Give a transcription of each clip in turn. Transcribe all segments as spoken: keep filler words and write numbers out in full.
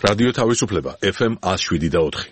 რადიო თავისუფლება ეფ ემ one oh seven და four.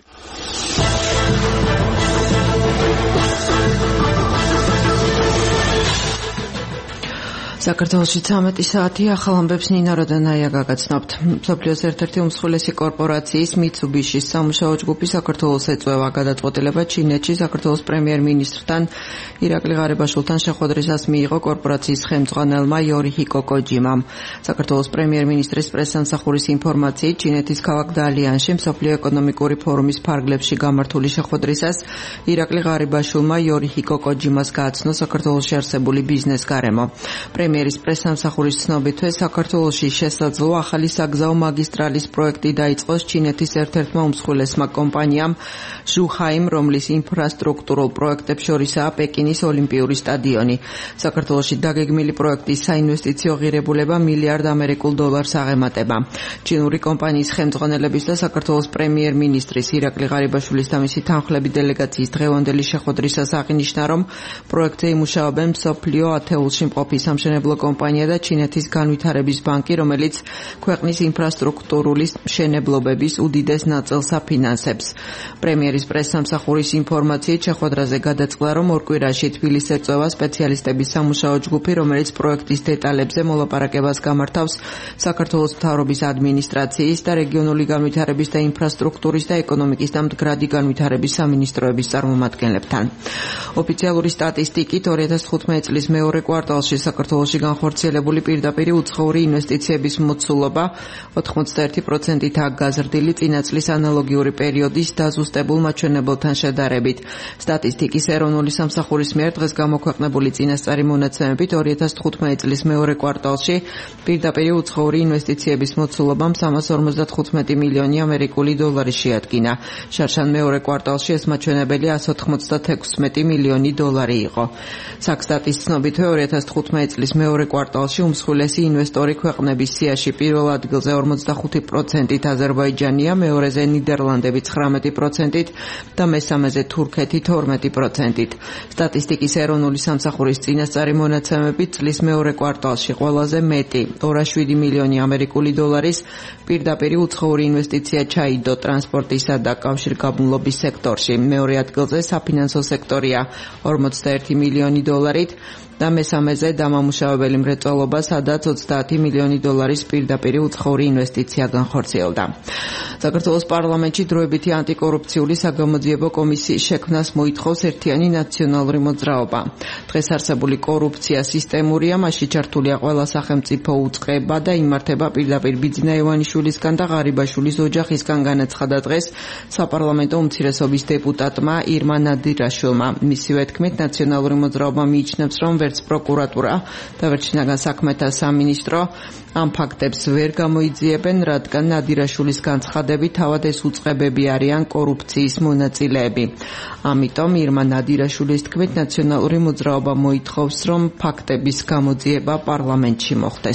საქართველოში ცამეტი საათი ახალ ამბებს ნინა როდანაია გაგაცნობთ. მსოფლიოს ერთ-ერთი უმსხვილესი კორპორაციის მიცუბიშის სამუშაო ჯგუფი საქართველოს ეწევა გადაწყვეტილება ჩინეთში საქართველოს პრემიერ-მინისტრთან ირაკლი ღარიბაშვილთან შეხვედრისას მიიღო კორპორაციის ხელმძღვანელმა იორიჰიკო კოჯიმამ. საქართველოს პრემიერ-მინისტრის პრესსამსახურის ინფორმაციით ჩინეთის ქალაქ დალიანში მსოფლიო ეკონომიკური ფორუმის ფარგლებში გამართული შეხვედრისას ირაკლი ღარიბაშვილმა იორიჰიკო კოჯიმას გააცნო საქართველოში არსებული ბიზნეს გარემო. პრემიერის პრესსამსახურის ცნობითვე საქართველოში შესაძლო ახალი საგზაო მაგისტრალის პროექტი დაიწყოს ჩინეთის ერთ-ერთმა უმსხვილესმა კომპანიამ ჟუჰაიმ, რომლის ინფრასტრუქტურულ პროექტებს შორისაა პეკინის ოლიმპიური სტადიონი. საქართველოში დაგეგმილი პროექტის საინვესტიციო ღირებულება მილიარდ ამერიკულ დოლარს აღემატება. ჩინური კომპანიის ხელმძღვანელების და საქართველოს პრემიერ-მინისტრის ირაკლი ღარიბაშვილის და მისი თანხლები დელეგაციის დღევანდელი შეხვედრისას აღინიშნა, რომ პროექტზე იმუშაობენ მსოფლიო ათეულში მყოფი სამშენებლო კომპანია და ჩინეთის განვითარების ბანკი, რომელიც ქვეყნის ინფრასტრუქტურული მშენებლობების უდიდეს ნაწილს აფინანსებს. პრემიერის პრესსამსახურის ინფორმაციით შეხვედრაზე გადაწყდა, რომ ორ კვირაში თბილისს ეწევა სპეციალისტების სამუშაო ჯგუფი, რომელიც პროექტის დეტალებზე მოლაპარაკებას გამართავს საქართველოს მთავრობის ადმინისტრაციის და რეგიონული განვითარების და ინფრასტრუქტურის და ეკონომიკის და მდგრადი განვითარების სამინისტროების წარმომადგენლებთან. ოფიციალური სტატისტიკით ორი ათას თხუთმეტი წლის მეორე კვარტალში საქართველოში განხორციელებული პირდაპირი უცხოური ინვესტიციების მოცულობა ოთხმოცდაერთი პროცენტითაა გაზრდილი წინა წლის ანალოგიური პერიოდის დაზუსტებულ მაჩვენებელთან შედარებით. სტატისტიკის ეროვნული სამსახურის მიერ დღეს გამოქვეყნებული წინასწარი მონაცემებით ორი ათას თხუთმეტი წლის მეორე კვარტალში პირდაპირი უცხოური ინვესტიციების მოცულობამ სამას ორმოცდათხუთმეტი მილიონი ამერიკული დოლარი შეადგინა. შარშან მეორე კვარტალში ეს მაჩვენებელი ასი ოცდაექვსმეტი მილიონი დოლარი იყო. საქსტატის ცნობითვე ორი ათას თხუთმეტი წლის მეორე კვარტალში უმსხვილესი ინვესტორი ქვეყნების სიაში პირველ ადგილზე ორმოცდახუთი პროცენტით აზერბაიჯანია, მეორეზე ნიდერლანდები ცხრამეტი პროცენტით და მესამეზე თურქეთი თორმეტი პროცენტით. სტატისტიკის ეროვნული სამსახურის წინასწარი მონაცემებით წლის მეორე კვარტალში ყველაზე მეტი ორი კoma შვიდი მილიონი ამერიკული დოლარის პირდაპირი უცხოური ინვესტიცია ჩაიდო ტრანსპორტისა და კავშირგაბმულობის სექტორში. მეორე ადგილზე საფინანსო სექტორია ორმოცდაერთი მილიონი დოლარით და მესამეზე დამამუშავებელი მრეწველობა, სადაც ოცდაათი მილიონი დოლარის პირდაპირი უცხოური ინვესტიცია განხორციელდა. საქართველოს პარლამენტში დროებითი ანტიკორუფციული საგამოძიებო კომისიის შექმნას მოითხოვს ერთიანი ნაციონალური მოძრაობა. დღეს არსებული კორუფცია სისტემურია, მასში ჩართულია ყველა სახელმწიფო უწყება და იმართება პირდაპირ ბიძინა ივანიშვილისგან და ღარიბაშვილის ოჯახისგან, განაცხადა დღეს საპარლამენტო უმცირესობის დეპუტატმა ირმა ნადირაშვილმა. მისივე თქმით, ნაციონალური მოძრაობა მიიჩნევს, რომ ვერც პროკურატურა და ვერც შინაგან საქმეთა სამინისტრო ამ ფაქტებს ვერ გამოიძიებენ, რადგან ნადირაშვილის განცხადებით თავად ეს უწყებები არიან კორუფციის მონაწილეები. ამიტომ ირმა ნადირაშვილის თქმით, ნაციონალური მოძრაობა მოითხოვს, რომ ფაქტების გამოძიება პარლამენტში მოხდეს.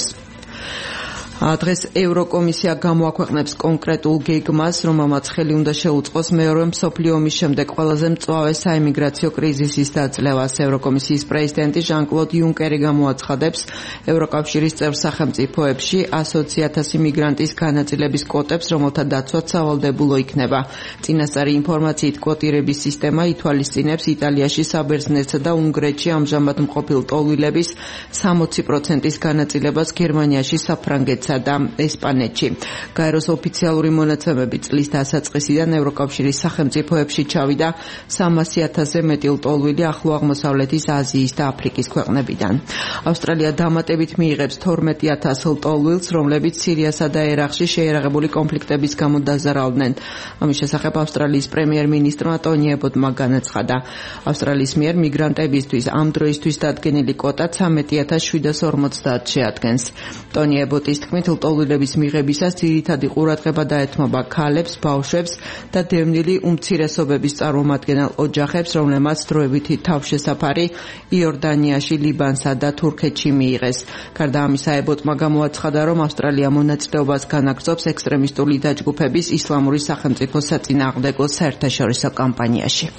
დღეს ევროკომისია გამოაქვეყნებს კონკრეტულ გეგმას, რომელმაც ხელი უნდა შეუწყოს მეორე მსოფლიო ომის შემდეგ ყველაზე მწვავე საიმიგრაციო კრიზისის დაძლევას. ევროკომისიის პრეზიდენტი ჟან-კლოდ იუნკერი გამოაცხადებს ევროკავშირის წევრ სახელმწიფოებში ასოცი ათასი მიგრანტის განაწილების კვოტებს, რომელთა დაცვაც სავალდებულო იქნება. წინასწარი ინფორმაციით, კვოტირების სისტემა ითვალისწინებს იტალიაში, საბერძნეთსა და უნგრეთში ამჟამად მყოფილ ტოლვილების სამოცი პროცენტის განაწილებას, გერმანიაში, საფრანგეთში და ესპანეთში. გაეროს ოფიციალური მონაცემები წლის დასაწყისიდან ევროკავშირის სახელმწიფოებში ჩავიდა სამასი ათასზე მეტი ლტოლვილი ახლო აღმოსავლეთის, აზიის და აფრიკის ქვეყნებიდან. ავსტრალია დამატებით მიიღებს თორმეტი ათას ლტოლვილს, რომლებიც სირიასა და ერაყში შეიარაღებული კონფლიქტების გამო დაზარალდნენ. ამის შესახებ ავსტრალიის პრემიერ-მინისტრმა ტონი ებოტმა განაცხადა. ავსტრალიის მიერ მიგრანტებისთვის ამ დროისთვის დადგენილი კვოტა ცამეტი ათას შვიდას ორმოცდაათ შეადგენს. ტონი ებოტის თქმით, ლტოლვილების მიღებისას ძირითადი ყურადღება დაეთმობა ქალებს, ბავშვებს და დევნილი უმცირესობების წარმომადგენელ ოჯახებს, რომლებმაც დროებითი თავშესაფარი იორდანიაში, ლიბანსა და თურქეთში მიიღეს. გარდა ამისა, ებოტმა გამოაცხადა, რომ ავსტრალია მონაწილეობას განაგრძობს ექსტრემისტული დაჯგუფების ისლამური სახელმწიფოს საწინააღმდეგო საერთაშორისო კამპანიაში.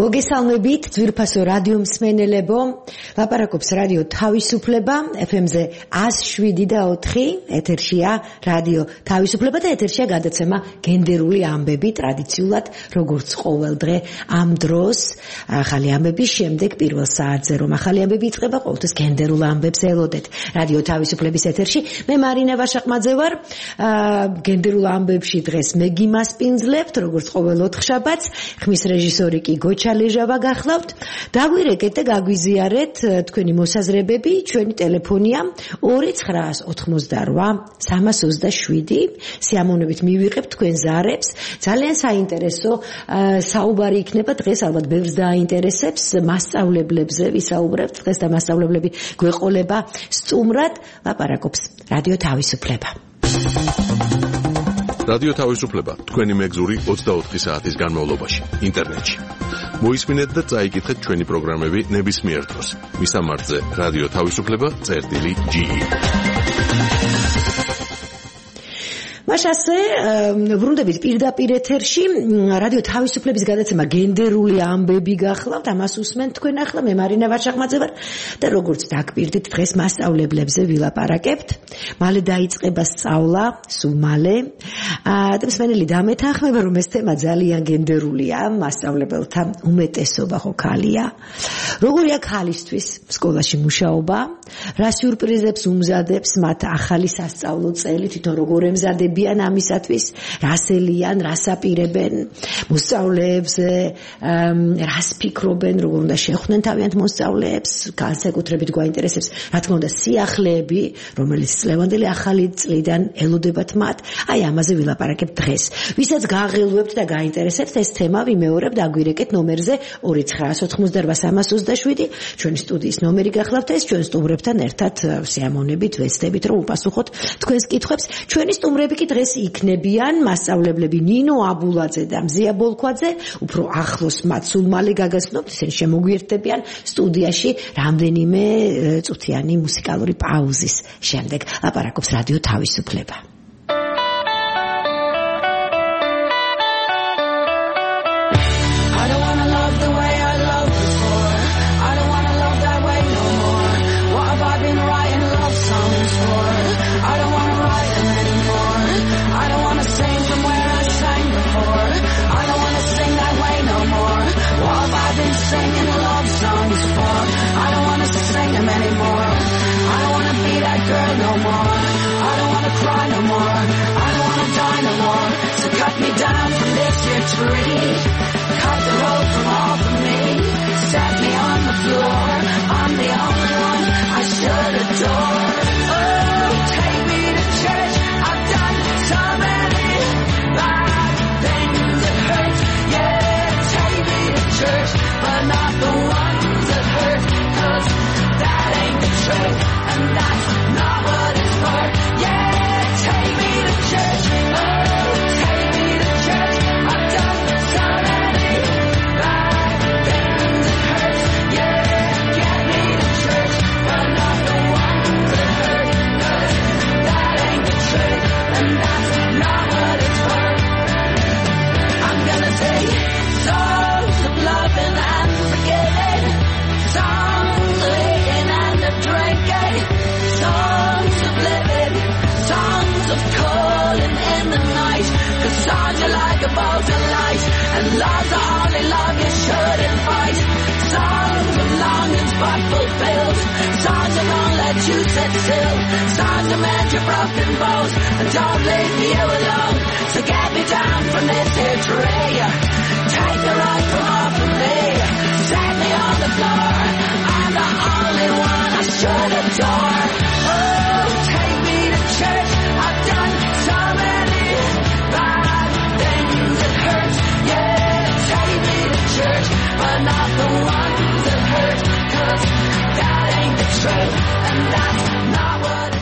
მოგესალმებით ძვირფასო რადიო მსმენელებო, ლაპარაკობს რადიო თავისუფლება ეფ ემ-ზე ას შვიდი და ოთხი, ეთერშია რადიო თავისუფლება და ეთერშია გადაცემა გენდერული ამბები, ტრადიციულად როგორც ყოველ დღე ამ დროს ახალი ამბების შემდეგ პირველ საათზე რომ ახალი ამბები იწყება, ყოველთვის გენდერულ ამბებს ელოდეთ რადიო თავისუფლების ეთერში. მე მარინა ვაშაყმაძე ვარ. გენდერულ ამბებში დღეს მე გიმასპინძლებთ, როგორც ყოველ ოთხშაბათს, ხმის რეჟისორი კი გოჩა ლეჟავა გახლავთ. დაგვირეკეთ და გაგვიზიარეთ თქვენი მოსაზრებები, ჩვენი ტელეფონია ორი ცხრაას ოთხმოცდარვა სამას ოცდაშვიდი. სიამოვნებით მივიღებთ თქვენ ზარებს. ძალიან საინტერესო საუბარი იქნება დღეს, ალბათ ბევრს დააინტერესებს, მასწავლებლებზე ვისაუბრებთ დღეს და მასწავლებლები გვეყოლება სტუმრად. ლაპარაკობს რადიო თავისუფლება. რადიო თავისუფლება თქვენი მეგზური ოცდაოთხი საათის განმავლობაში ინტერნეტში. მოისმინეთ და წაიკითხეთ ჩვენი პროგრამები ნებისმიერ დროს. მისამართზე რადიო თავისუფლება წერტილი ჯი ი. მაშასე ვრუნდებით პირდაპირ ეთერში რადიო თავისუფლების გადაცემა გენდერული ამბები გახლავთ, ამას უსმენთ თქვენ ახლა. მე მარინა ვაშაყმაძე ვარ და როგორც დაგპირდით დღეს მასწავლებლებზე ვილაპარაკებთ. მალე დაიწყება სწავლა, სულ მალე. და მსმენელი დამეთანხმება, რომ ეს თემა ძალიან გენდერულია, მასწავლებელთა უმეტესობა ხო ქალია. როგორია ქალისთვის სკოლაში მუშაობა? რა სიურპრიზებს უმზადებს მათ ახალი სასწავლო წელი, თვითონ როგორ ემზადებიან ამისათვის, რას ელიან, რას აპირებენ მოსწავლეებზე, რას ფიქრობენ, როგორ უნდა შეხვდნენ თავიანთ მოსწავლეებს, განსაკუთრებით გვაინტერესებს, რა თქმა უნდა, სიახლეები, რომელიც წლევანდელი ახალი წლიდან ელოდებათ მათ. აი ამაზე ვილაპარაკებთ დღეს. ვისაც გაღელვებთ და გაინტერესებთ ეს თემა, ვიმეორებ დაგვირეკეთ ნომერზე ორი ცხრაას ოთხმოცდარვა სამას ოცდაშვიდი. ჩვენი სტუდიის ნომერი გახლავთ ეს, ჩვენ სტუმრებთან ერთად სიამოვნებით ვეცდებით რომ უპასუხოთ თქვენს კითხვებს. ჩვენი სტუმრები კი დღეს იქნებიან მასწავლებლები ნინო აბულაძე და მზია ბოლქვაძე. უფრო ახლოს მათ სულ მალე გაგაცნობთ, ისინი შემოგვიერთდებიან სტუდიაში რამდენიმე წუთიანი მუსიკალური პაუზის შემდეგ. ლაპარაკობს რადიო თავისუფლება. Singing love songs for I don't want to sing them anymore. I don't want to be that girl no more. I don't want to cry no more. I don't want to die no more. So cut me down from this here tree. Cut the road from off of me. Set me on the floor. I'm the only one I should adore. Oh, take me to church. I've done so many bad things that hurt. Yeah, take me to church. But not the ones that hurt, 'cause that ain't the truth, and that's not what it's for. Yeah, take me to church, oh, take me to church. I've done so many bad things that hurt. Yeah, get me to church, but not the ones that hurt, 'cause that ain't the truth, and that's not what it's for. I'm gonna sing songs of loving and forgetting, songs of eating and of drinking, songs of living, songs of calling in the night, 'cause songs are like a bolt of light, and love's the only love you should invite. Songs of longings but fulfilled, songs that won't let you sit still, songs that mend your broken bones and don't leave you alone. So get me down from this here tree, take the road from off of me, set me on the floor. I'm the only one I should adore. Oh, take me to church. I've done so many bad things that hurt. Yeah, take me to church, but not the ones that hurt, 'cause that ain't the truth, and that's not what it's for.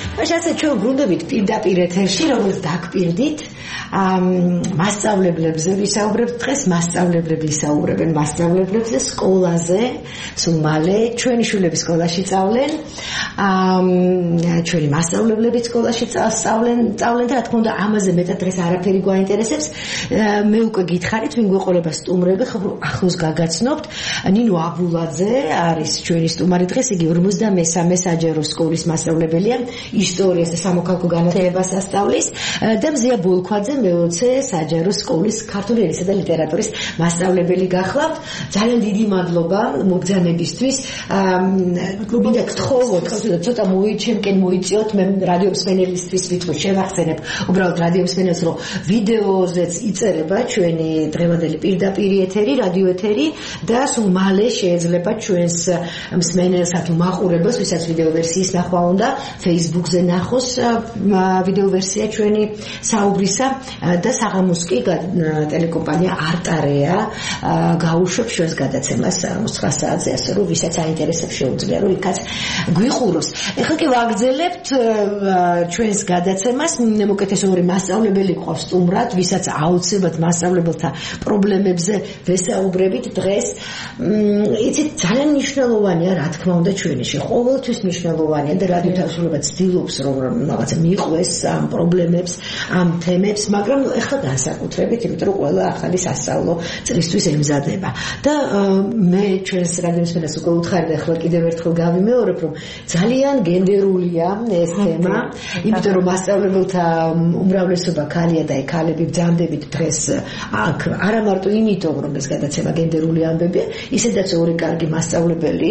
მაშინ ასე ჩვენ ბრუნდებით პირდაპირ ეთერში, როგორც დაგპირდით. მასწავლებლებზე ვისაუბრებთ დღეს, მასწავლებლები ისაუბრებენ მასწავლებლებზე სკოლაზე, სულ მალე ჩვენი შვილები სკოლაში სწავლენ, ჩვენი მასწავლებლები სკოლაში სწავლენ, სწავლენ და რა თქმა უნდა ამაზე მეტად დღეს არაფერი გვაინტერესებს. მე უკვე გითხარით, ვინ გვეყოლება სტუმრები, ხო ახლოს გაგაცნობთ. ნინო აბულაძე არის ჩვენი სტუმარი დღეს, იგი ორმოცდამესამე საჯარო სკოლის მასწავლებელია, ისტორიას და სამოქალაქო განათლებას ასწავლის და მზია ბოლქვაძე მეოცე საჯარო სკოლის ქართული ენისა და ლიტერატურის მასწავლებელი გახლავთ. ძალიან დიდი მადლობა მობრძანებისთვის. მინდა გთხოვოთ, ცოტა მოიჩემკენ მოიწიოთ, მე რადიო მსმენელისთვის ვიტყვი, შევახსენებ უბრალოდ რადიო მსმენელს, რომ ვიდეოზეც იწერება ჩვენი დღევანდელი პირდაპირ ეთერი, რადიო ეთერი და სულ მალე შეიძლება ჩვენს მსმენელსა თუ მაყურებელს, ვისაც ვიდეო ვერსიის ნახვა უნდა, Facebook-ზე ნახოს ვიდეო ვერსია ჩვენი საუბრისა და საღამოს კი ტელეკომპანია არტარეა გაუშვებს ჩვენს გადაცემას ცხრა საათზე, ასე რომ ვისაც აინტერესებს შეუძლია რომ იქაც გვიყუროს. ეხლა კი ვაგრძელებთ ჩვენს გადაცემას. მოკეთეს ორი მასწავლებელი გვყავს სტუმრად, ვისაც აუცილებლად მასწავლებელთა პრობლემებზე ვესაუბრებით დღეს. იცით, ძალიან მნიშვნელოვანია, რა თქმა უნდა, ჩვენში ყოველთვის მნიშვნელოვანია და რადიო თავისუფლება ცდილობს რომ რაღაცა მიყვეს ამ პრობლემებს, ამ თემებს, მაგრამ ეხლა განსაკუთრებით, იმიტომ რომ ყველა ახალი სასწავლო წლისთვის ემზადება. და მე ჩვენს რადიო მსმენელს უკვე უთხარი და ეხლა კიდევ ერთხელ გავიმეორებ, რომ ძალიან გენდერულია ეს თემა, იმიტომ რომ მასწავლებელთა უმრავლესობა ქალია და ქალები ბრძანდებით დღეს აქ, არა მარტო იმიტომ, რომ ეს გადაცემა გენდერული ამბებია, ისედაც ორი კარგი მასწავლებელი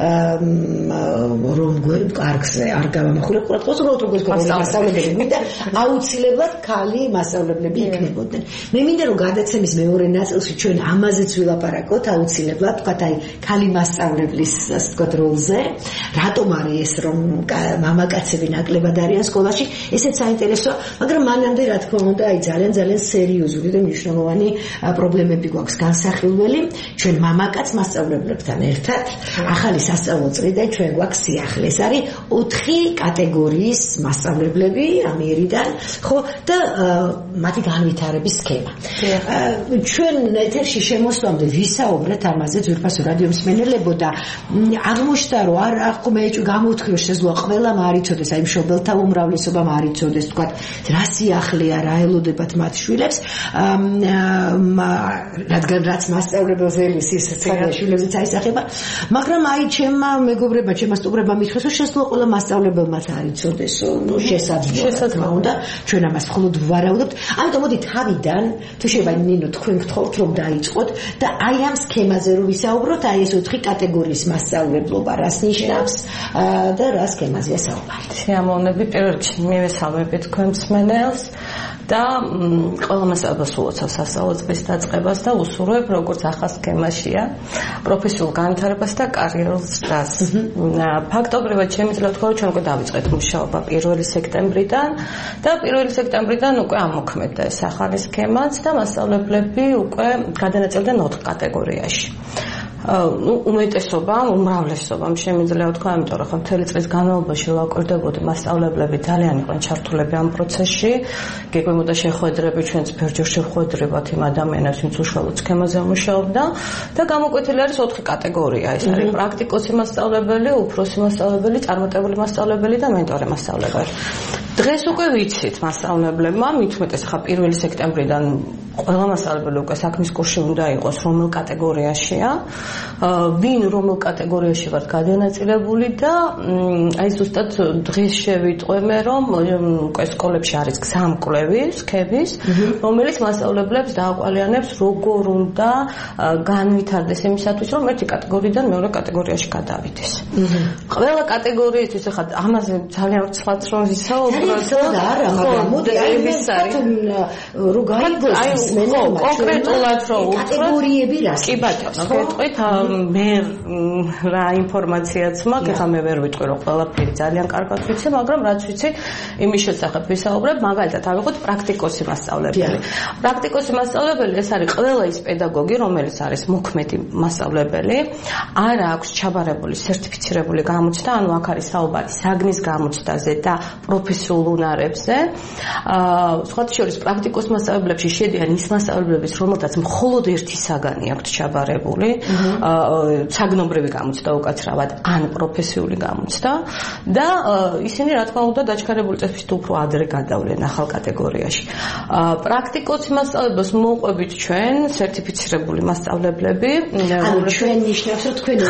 რომ კარგზე არ გავამახვილებ, ყურადღებას უბრალოდ როგორც მასწავლებელი მინდა აუცილებლად ქალი მასწავლებლები იქნებოდნენ. მე მინდა რომ გადაცემის მეორე ნაწილში ჩვენ ამაზეც ვილაპარაკოთ აუცილებლად, თქვათ აი ქალი მასწავლებლის ასე ვთქვათ როლზე, რატომ არის ეს რომ მამაკაცები ნაკლებად არიან სკოლაში, ესეც საინტერესოა, მაგრამ მანამდე რა თქმა უნდა აი ძალიან ძალიან სერიოზული და მნიშვნელოვანი პრობლემები გვაქვს განსახილველი ჩვენ მამაკაც მასწავლებლებთან ერთად. ახალი სასწავლო წლიდან ჩვენ გვაქვს სიახლე. ეს არის ოთხი კატეგორიის მასწავლებლები ამიერიდან, ხო, და მათი განვითარების სქემა. ჩვენ ეთერში შემოსვლამდე ვისაუბრეთ ამაზე, ძვირფასო რადიო მსმენელებო, და აღმოჩნდა რომ არ ხომ ეჭვი გამოთქვია, შესაძლოა ყველამ არ იცოდეს, აი მშობელთა უმრავლესობამ არ იცოდეს, თქვათ, რა სიახლეა, რა ელოდებათ მათ შვილებს, რადგან რაც მასწავლებელს ელის ის შვილებზეც აისახება, მაგრამ აი ჩემმა მეგობრებმა, ჩემმა სტუმრებმა მითხრეს, რომ შესაძლოა ყველა მასწავლებელმაც არ იცოდესო, ნუ შესაძლოა უნდა ჩვენ ამას მხოლოდ ვარაუდობთ. ამიტომ მოდი თავიდან, თუ შეიძლება ნინო თქვენ გთხოვთ რომ დაიწყოთ და აი ამ სქემაზე რომ ვისაუბროთ, აი ეს ოთხი კატეგორიის მასწავლებლობა რას ნიშნავს და რა სქემაზეა საუბარი. სიამოვნები, პირველ რიგში მივესალმები თქვენ მსმენელს და ყველა მასწავლებელს უოცავს სასწავლო წლის დაწყებას და უსურვებ როგორც ახალ სქემაშია პროფესიულ განვითარებას და კარიერულ ზრდას. ფაქტობრივად შემიძლია ვთქვა, რომ ჩვენ უკვე დავიწყეთ მუშაობა პირველი სექტემბრიდან და პირველი სექტემბრიდან უკვე ამოქმედდა ეს ახალი სქემაც და მასწავლებლები უკვე გადანაწილდნენ ოთხ კატეგორიაში. ну უმეტესობამ, უმრავლესობამ შემიძლია ვთქვა, იმიტომ რომ მთელი წლის განმავლობაში ვაკვირდებოდი მასწავლებლები ძალიან იყვნენ ჩართულები ამ პროცესში. გეგვემოდა შეხვედრები, ჩვენც ფერჯერ შევხვედრებათ იმ ადამიანებს, ვინც უშუალოდ სქემაზე მუშაობდა და გამოკვეთილი არის ოთხი კატეგორია. ეს არის პრაქტიკოსი მასწავლებელი, უფროსი მასწავლებელი, წარმატებული მასწავლებელი და მენტორი მასწავლებელი. დღეს უკვე ვიცით მასწავლებლებმა, მით უმეტეს ხა პირველი სექტემბრიდან ყველა მასწავლებელი უკვე საქმის კურსში უნდა იყოს, რომელ კატეგორიაშია, ვინ რომელ კატეგორიაში ვართ გადანაწილებული და აი ზუსტად დღეს შევიტყვე მე, რომ უკვე სკოლებში არის გზამკვლევი სქემის, რომელიც მასწავლებლებს დააკვალიანებს, როგორ უნდა განვითარდეს იმისათვის, რომ ერთი კატეგორიიდან მეორე კატეგორიაში გადავიდეს. ყველა კატეგორიისთვის ხა ამაზე ძალიან ვცლად რომ ვისაუბრე, უბრალოდ არა, მაგრამ მოდი აი ეს რო გაიგოს მენელმა კონკრეტულად რო კატეგორიები რა კი ბატონო გეტყვით მე რა ინფორმაციაც მაქვს ხა მე ვერ ვიტყვი რომ ყველაფერი ძალიან კარგად ვიცი მაგრამ რაც ვიცი იმის შესახებ ვისაუბრებ მაგალითად ავიღოთ პრაქტიკოსი მასწავლებელი პრაქტიკოსი მასწავლებელი ეს არის ყველა ის პედაგოგი რომელიც არის მოქმედი მასწავლებელი არ აქვს ჩაბარებული სერტიფიცირებული გამოცდა ანუ აქ არის საუბარი საგნის გამოცდაზე და პროფესიულ უნარებზე აა სხვა შორის პრაქტიკოს მასწავლებლებში შედიან ის მასწავლებლებიც რომელთაც მხოლოდ ერთი საგანი აქვთ ჩაბარებული აა საგნობრივი გამოცდა უკაცრავად ან პროფესიული გამოცდა და ისინი რა თქმა უნდა დაჩქარებული წესით უფრო ადრე გადავლენ ახალ კატეგორიაში აა პრაქტიკოს მასწავლებლებს მოუყვებით ჩვენ სერტიფიცირებული მასწავლებლები ანუ ჩვენ ნიშნავს რომ თქვენ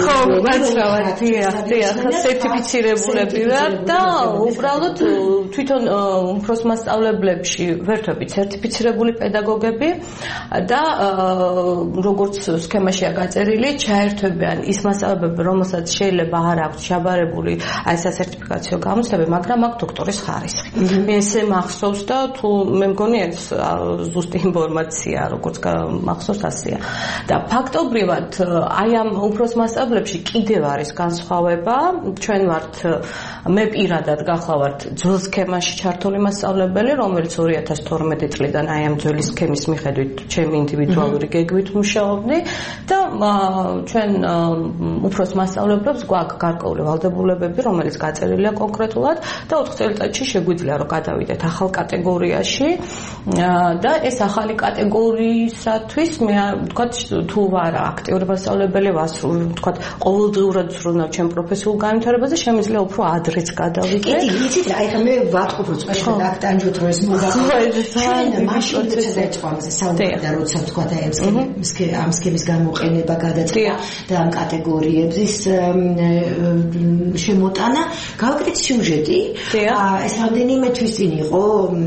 სერტიფიცირებულები ვართ და უბრალოდ თვითონ უფროს მასწავლებლებში ვერთვებით სერტიფიცირებული პედაგოგები და როგორც სქემაშია გაწერილი ჩაერთვებიან ის მასწავლებლებები რომელსაც შეიძლება არ აქვს ჩაბარებული აი სასერტიფიკაციო გამოცდები მაგრამ აქვს დოქტორის ხარისხი მე ესე მახსოვს და თუ მე მგონი ეს ზუსტი ინფორმაცია როგორც მახსოვს ასეა და ფაქტობრივად აი ამ უფროს მასწავლებლებში კიდევ არის განსხვავება ჩვენ ვართ მე პირადად გახლავართ ძველ სქემაში ჩართული მასწავლებელი რომელიც ორი ათას თორმეტი წლიდან აი ამ ძველი სქემის მიხედვით ჩემი ინდივიდუალური გეგმით მუშაობდი და ჩვენ უფროს მასწავლებლებს გვაქვს გარკვეული ვალდებულებები რომელიც გაწერილია კონკრეტულად და ოთხ წელიწადში შეგვიძლია რომ გადავიდეთ ახალ კატეგორიაში და ეს ახალი კატეგორიისათვის მე ვთქვათ თუ ვარ აქტიური მასწავლებელი ვასრულებ ვთქვათ ყოველდღიურად ვზრუნავ ჩემ პროფესიულ განვითარებაზე შემიძლია უფრო ადრეც გადავიდე კი იცით რა ეხლა მე ვატყობ რომ წესად აქტანჯოთ რომ ეს მოგახსოვს ჩვენ მაშინ წესადწყვამზე საუბარი და როცა ვთქვათ აი ამ სქემის გამოყენება გადაწყვეტა და ამ კატეგორიების შემოტანა გავაკეთეთ სიუჟეტი ეს რამდენიმე თვის წინ იყო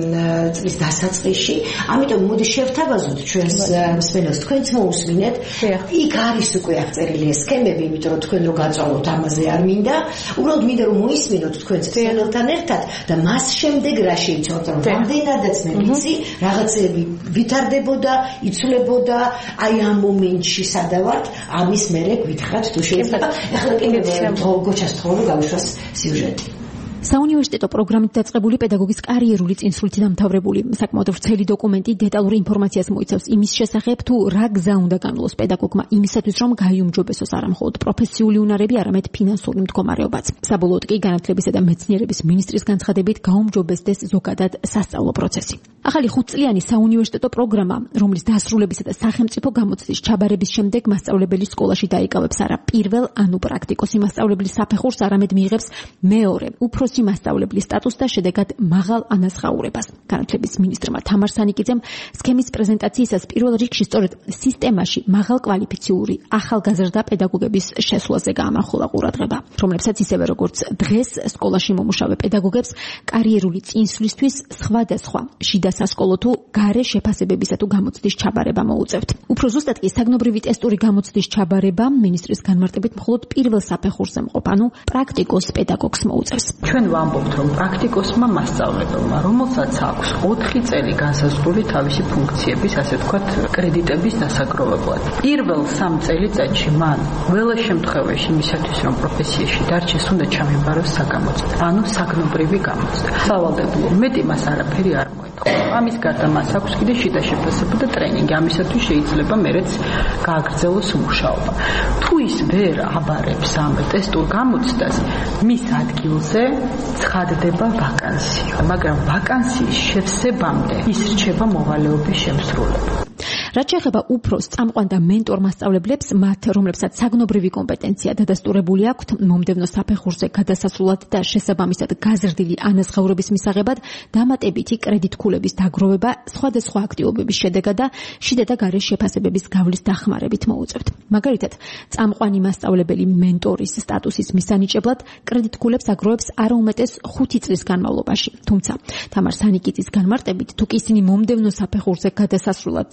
წლის დასაწყისში ამიტომ მოდი შევთავაზოთ ჩვენს მსმენელს თქვენც მოусმინეთ იქ არის უკვე აღწერილი ეს სქემები იმიტომ რომ თქვენ რო გაწვალოთ ამაზე არ მინდა უბრალოდ მინდა რომ მოისმინოთ თქვენს მსმენელთან ერთად და მას შემდეგ რა შეიცვალოთ რომ რამდენადაც მე ვიცი რაღაცები ვითარდებოდა იცვლებოდა აი ამ მომენტში სადავართ ამის მერე გითხრათ თუ შეიძლება ახლა კიდევ გოჩას თხოვნა გავიშვას სიუჟეტი საუნივერსიტეტო პროგრამით დაწყებული პედაგოგის კარიერული წინსვლით დამთავრებული საკმაოდ ვრცელი დოკუმენტი დეტალურ ინფორმაციას მოიცავს იმის შესახებ თუ რა გზა უნდა განვლოს პედაგოგმა იმისათვის რომ გაიუმჯობესოს არა მხოლოდ პროფესიული უნარები არამედ ფინანსური მდგომარეობაც საბოლოოდ კი განათლებისა და მეცნიერების მინისტრის განცხადებით გაუმჯობესდეს ზოგადად სასწავლო პროცესი ახალი ხუთწლიანი საუნივერსიტეტო პროგრამა რომლის დასრულებისა და სახელმწიფო გამოცდის ჩაბარების შემდეგ მასწავლებელი სკოლაში დაიკავებს არა პირველ ანუ პრაქტიკოსი მასწავლებლის საფეხურს არამედ მიიღებს მეორე უფროსი მასწავლებლის სტატუსს და შედეგად მაღალ ანაზღაურებას. განათლების მინისტრმა თამარ სანიკიძემ სქემის პრეზენტაციისას პირველ რიგში სწორედ სისტემაში მაღალ კვალიფიციური ახალგაზრდა პედაგოგების შესვლაზე გაამახვილა ყურადღება, რომლებსაც ისევე როგორც დღეს სკოლაში მომუშავე პედაგოგებს კარიერული წინსვლისთვის სხვადასხვა შიდა სასკოლო თუ გარე შეფასებებისა თუ გამოცდის ჩაბარება მოუწევთ. უფრო ზუსტად კი საგნობრივი ტესტური გამოცდის ჩაბარება მინისტრის განმარტებით მხოლოდ პირველ საფეხურზე მყოფ, ანუ პრაქტიკოს პედაგოგს მოუწევს. ჩვენ ვამბობთ, რომ პრაქტიკოსმა მასწავლებელმა, რომელსაც აქვს ოთხი წელი განსაზღვრული თავისი ფუნქციების, ასე ვთქვათ, კრედიტების დასაგროვებლად. პირველ სამ წელიწადში მან ყველა შემთხვევაში იმისათვის, რომ პროფესიაში დარჩეს, უნდა ჩამებაროს საგამოცდა, ანუ საგნობრივი გამოცდა. სავალდებულო მეტი მას არაფერი არ მოეთხოვა. ამის გარდა მას აქვს კიდე შიდა შეფასება და ტრენინგი, ამისათვის შეიძლება მერეც გააგრძელოს მუშაობა. თუ ის ვერ აბარებს ამ ტესტურ გამოცდას, მის ადგილზე ცხადდება ვაკანსია, მაგრამ ვაკანსიის შევსებამდე ის რჩება მოვალეობის შემსრულებელი. რაც შეეხება უფროს წამყვან და მენტორ მასწავლებლებს, მათ, რომლებსაც საგნობრივი კომპეტენცია დადასტურებული აქვთ მომდევნო საფეხურზე გადასასვლელად და შესაბამისად გაზრდილი ანაზღაურების მისაღებად, დამატებითი კრედიტქულების დაგროვება სხვადასხვა აქტივობების შედეგად და შიდა და გარე შეფასებების გავლის დახმარებით მოუწევთ. მაგალითად, წამყვანი მასწავლებელი მენტორის სტატუსის მისანიჭებლად კრედიტქულებს აგროვებს არაუმეტეს ხუთი წლის განმავლობაში. თუმცა, თამარ სანიკიძის განმარტებით, თუ კი ისინი მომდევნო საფეხურზე გადასასვლელად საჭირო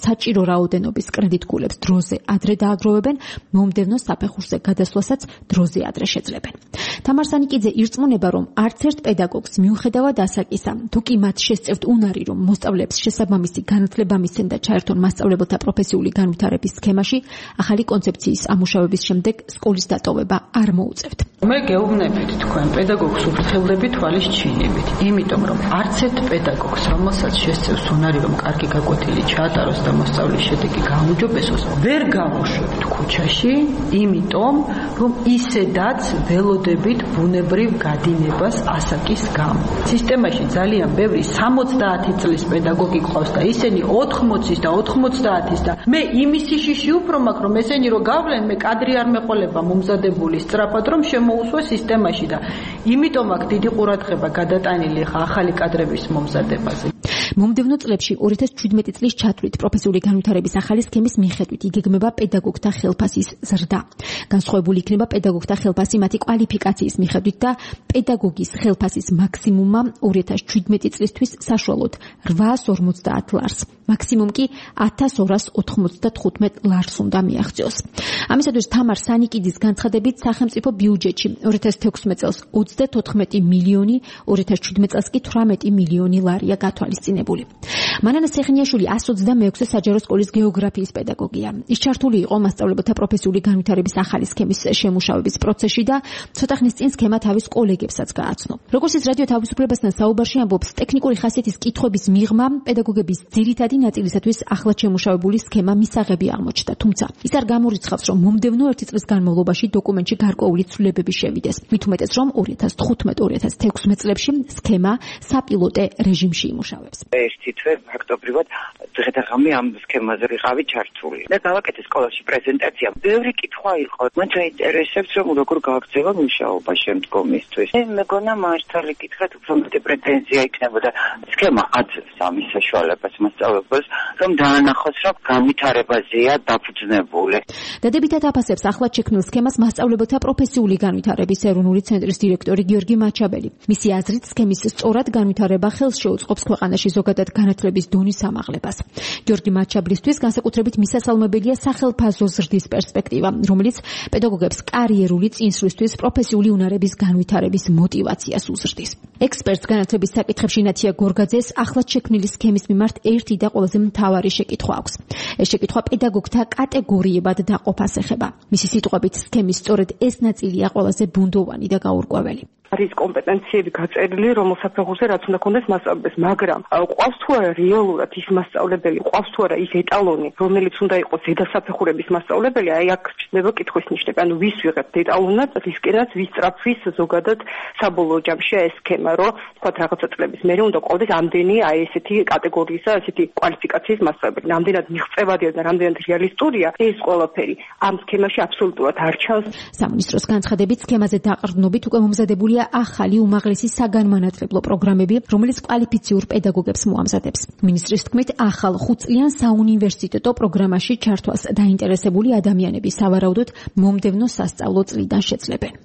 უფრო რაოდენობის კრედიტ გულებს დროზე ადრე დააგროვებენ, მომდევნო საფეხურზე გადასვლასაც დროზე ადრე შეძლებენ. თამარ სანიკიძე ირწმუნება, რომ არც ერთ პედაგოგს მიუხედავად ასაკისა, თუ კი მათ შესწევთ უნარი, რომ მოსწავლეებს შესაბამისი განათლება მისცენ და ჩაერთონ მასწავლებელთა პროფესიული განვითარების სქემაში, ახალი კონცეფციის ამუშავების შემდეგ სკოლის დატოვება არ მოუწევთ. მე გეუბნებით თქვენ პედაგოგს ვრცელდები თვალის ჩინებით, იმიტომ რომ არც ერთ პედაგოგს, რომელსაც შესწევს უნარი, რომ კარგი გაკვეთილი ჩაატაროს და მოსწავლის შედეგი გააუმჯობესოს, ვერ გავუშვებთ ქუჩაში, იმიტომ რომ ისედაც ველოდებით ბუნებრივ გადინებას ასაკის გამო. სისტემაში ძალიან ბევრი სამოცდაათი წლის პედაგოგი ყავს და ისინი ოთხმოცის და ოთხმოცდაათის და მე იმისი შიში უფრო მაქვს, რომ ესენი რო გავლენ, მე კადრი არ მეყოლება მომზადებული სწრაფად, რომ შემოუსვა სისტემაში და იმიტომ აქ დიდი ყურადღება გადატანილი ხა ახალი კადრების მომზადებაზე. მომდევნო წლებში ორი ათას შვიდმეტი წლის ჩათვლით პროფესიული განვითარების ახალი სქემის მიხედვით იგეგმება პედაგოგთა ხელფასის ზრდა. განსხვავებული იქნება პედაგოგთა ხელფასი მათი კვალიფიკაციის მიხედვით და პედაგოგის ხელფასის მაქსიმუმმა ორი ათას შვიდმეტი წლისთვის საშუალოდ რვაას ორმოცდაათ ლარს, მაქსიმუმ კი ათას ორას ოთხმოცდათხუთმეტ ლარს უნდა მიაღწიოს. ამისათვის თამარ სანიკიძის განცხადებით სახელმწიფო ბიუჯეტში ორი ათას თექვსმეტ წელს ოცდათოთხმეტი მილიონი, ორი ათას შვიდმეტ წელს კი თვრამეტი მილიონი ლარია გათვალისწინებული. მანანა სეხნიაშვილი εκατს ოცდამეექვსე საჯარო სკოლის გეოგრაფიის პედაგოგია. ის ჩართული იყო მასწავლებელთა პროფესიული განვითარების ახალი სქემის შემუშავების პროცესში და ცოტა ხნის წინ სქემა თავის კოლეგებსაც გააცნო. როგორც ის რადიო თავისუფლებასთან საუბარში ამბობს, ტექნიკური ხასიათის კითხვების მიღმა პედაგოგების ძირითადი ნაწილისათვის ახლად შემუშავებული სქემა მისაღები აღმოჩნდა, თუმცა ის არ გამორიცხავს, რომ მომდევნო ერთი წლის განმავლობაში დოკუმენტში გარკვეული ცვლილებები შევიდეს. მით უმეტეს, რომ ორი ათას თხუთმეტ ორი ათას თექვსმეტ წლებში სქემა საპილოტე რეჟიმში იმუშავებს. ერთი თვე ფაქტობრივად დღე-დღე ამ სქემაზე ვიყავი ჩართული. და გავაკეთე სკოლაში პრეზენტაცია. ბევრი კითხვა იყო. მან დაინტერესებს, რომ როგორ გააგრძელა მუშაობა შემდგომისთვის. მე მეგონა მართალი კითხეთ, უფრო მეტი პრეტენზია იქნებოდა სქემა აძლევს ამის საშუალებას მასწავლებელს, რომ დაანახოს, რომ განვითარებაზეა დაფუძნებული. დადებითად აფასებს ახლად შექმნილ სქემას მასწავლებელთა პროფესიული განვითარების ეროვნული ცენტრის დირექტორი გიორგი მაჩაბელი. მისი აზრით, სქემის სწორად განვითარება ხელს შეუწყობს ქვეყანაში ზოგადად განათლების დონის ამაღლებას. გიორგი მაჩაბლისთვის განსაკუთრებით მისასალმებელია სახელფასო ზრდის პერსპექტივა, რომელიც პედაგოგებს კარიერული წინსვლისთვის პროფესიული უნარების განვითარების მოტივაციას უზრდის. ექსპერტს განათლების საკითხებში ნათია გორგაძეს ახლად შექმნილი სქემის მიმართ ერთი და ყველაზე მთავარი შეკითხვა აქვს. ეს შეკითხვა პედაგოგთა კატეგორიებად დაყოფას ეხება. მისი სიტყვებით, სქემის სწორედ ეს ნაწილია ყველაზე ბუნდოვანი და გაურკვეველი. არის კომპეტენციები გაწერილი, რომელ საფეხურზე რაც უნდა ქონდეს მასწავლებელს, მაგრამ ყავს თუ არა რეალურად ის მასწავლებელი, ყავს თუ არა ის ეტალონი, რომელიც უნდა იყოს ზედასაფეხურების მასწავლებელი, აი აქ ჩნდება კითხვის ნიშნები. ანუ ვის ვიღებთ ეტალონად, რისკენაც ვის წრაფვის ზოგადად საბოლოო ჯამში ეს სქემა, რომ თქვა რაღაცა წლების მერე უნდა ყავდეს ამდენი აი ესეთი კატეგორიისა, ესეთი კვალიფიკაციის მასწავლებელი. რამდენად მიღწევადია და რამდენად რეალისტურია ეს ყველაფერი ამ სქემაში აბსოლუტურად არ ჩანს. სამინისტროს განცხადებით, სქემაზე დაყრდნობით უკვე მომზადებულია ახალი უმაღლესი საგანმანათლებლო პროგრამები, რომელიც კვალიფიციურ პედაგოგებს მოამზადებს. მინისტრის თქმით, ახალ ხუთწლიან საუნივერსიტეტო პროგრამაში ჩართვას დაინტერესებული ადამიანები სავარაუდოდ მომდევნო სასწავლო წლიდან შეძლებენ.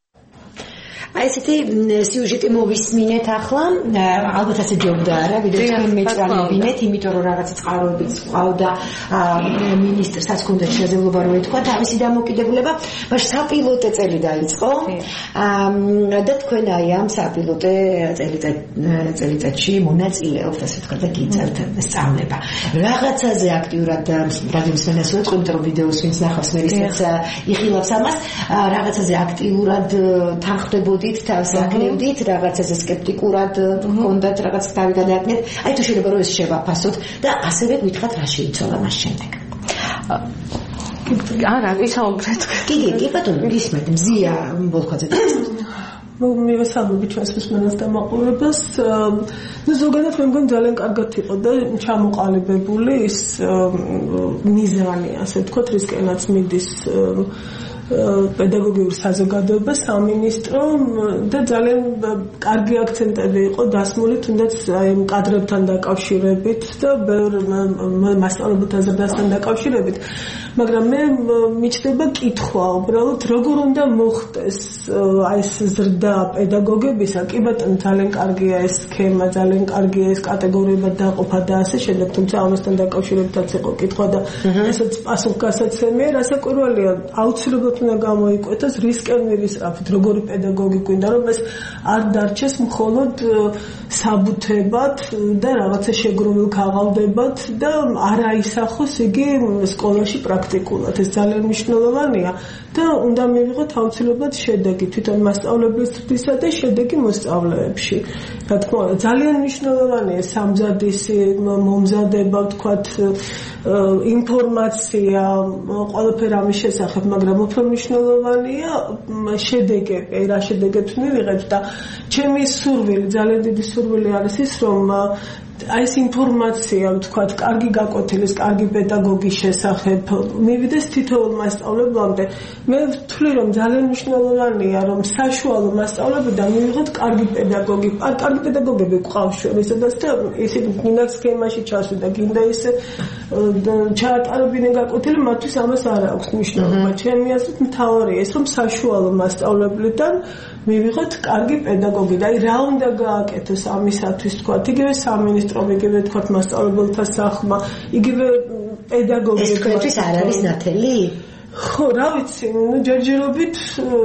აი ესეთი სიუჟეტი მოვისმინეთ ახლა, ალბათ ასე ჯობდა რა, ვიდრე თქვენ მეწვალებინეთ, იმიტომ რომ რაღაცა წყაროებიც ყავდა მინისტრსაც ჰქონდა შესაძლებლობა რომ ეთქვა თავისი დამოკიდებულება, მაგრამ საპილოტე წელი დაიწყო და თქვენ აი ამ საპილოტე წელიწადში მონაწილეობთ, ასე ვთქვათ, და გიწევთ სწავლება. რაღაცაზე აქტიურად რადიოს მენასუეთ, იმიტომ რომ ვიდეოს ვინც ნახავს მერისაც იხილავს ამას, რაღაცაზე აქტიურად თანხმდებოდა თავს აკნევდით, რაღაცაზე სკეპტიკურად ჰქონდათ რაღაც თავი გადააკნეთ. აი თუ შეიძლება რომ ეს შევაფასოთ და ასევე გითხრათ რა შეიცვალა მას შემდეგ. არა, ვისაუბრეთ. კი, კი, ბატონო, გისმენთ, მზია ბოლქვაძე. მივესალმები ჩვენს მსმენელს და მაყურებელს. ნუ ზოგადად მე მგონი ძალიან კარგად იყო და ჩამოყალიბებული ის მიზანი, ასე ვთქვათ, რისკენაც მიდის პედაგოგიურ საზოგადოებას სამინისტრო და ძალიან კარგი აქცენტები იყო დასმული თუნდაც აი კადრებთან დაკავშირებით და ბევრ მასწავლებელთა ზრდასთან დაკავშირებით მაგრამ მე მიჩნდება კითხვა უბრალოდ როგორ უნდა მოხდეს აი ეს ზრდა პედაგოგებისა კი ბატონო ძალიან კარგია ეს სქემა ძალიან კარგია ეს კატეგორიებად დაყოფა და ასე შემდეგ თუმცა ამასთან დაკავშირებითაც იყო კითხვა და ესეც პასუხგასაცემია რასაკვირველია აუცილებლად უნდა გამოიკვეთოს რისკენ მივისწრაფით როგორი პედაგოგი გვინდა რომ ეს არ დარჩეს მხოლოდ საბუთებად და რაღაცა შეგროვილ ქაღალდებად და არ აისახოს იგი სკოლაში პრაქტიკულად ეს ძალიან მნიშვნელოვანია და უნდა მივიღოთ აუცილებლად შედეგი თვითონ მასწავლებლის ზრდისა და შედეგი მოსწავლეებში რა თქმა უნდა ძალიან მნიშვნელოვანია სამზადისი მომზადება ვთქვათ ინფორმაცია ყველაფერი ამის შესახებ მაგრამ უფრო მნიშვნელოვანია შედეგები რა შედეგებს მივიღებთ და ჩემი სურვილი ძალიან დიდი სურვილი არის ის რომ აი ეს ინფორმაცია ვთქვათ კარგი გაკვეთილის კარგი პედაგოგის შესახებ მივიდეს თითოეულ მასწავლებლამდე მე ვთვლი რომ ძალიან მნიშვნელოვანია რომ საშუალო მასწავლებელიდან მივიღოთ კარგი პედაგოგი კარგი პედაგოგები გვყავს შორისადაც და ისინი გინდა სქემაში ჩასვიდა გინდა ისე ჩაატარებინა გაკვეთილი მათთვის ამას არ აქვს მნიშვნელობა ჩემი აზრით მთავარია ის რომ საშუალო მასწავლებლიდან მივიღოთ კარგი პედაგოგი და აი რა უნდა გააკეთოს ამისათვის თქვათ იგივე სამინისტრო იგივე თქვათ მასწავლებელთა სახმა იგივე პედაგოგები ეს თქვენთვის არ არის ნათელი ხო რა ვიცი ნუ ჯერჯერობით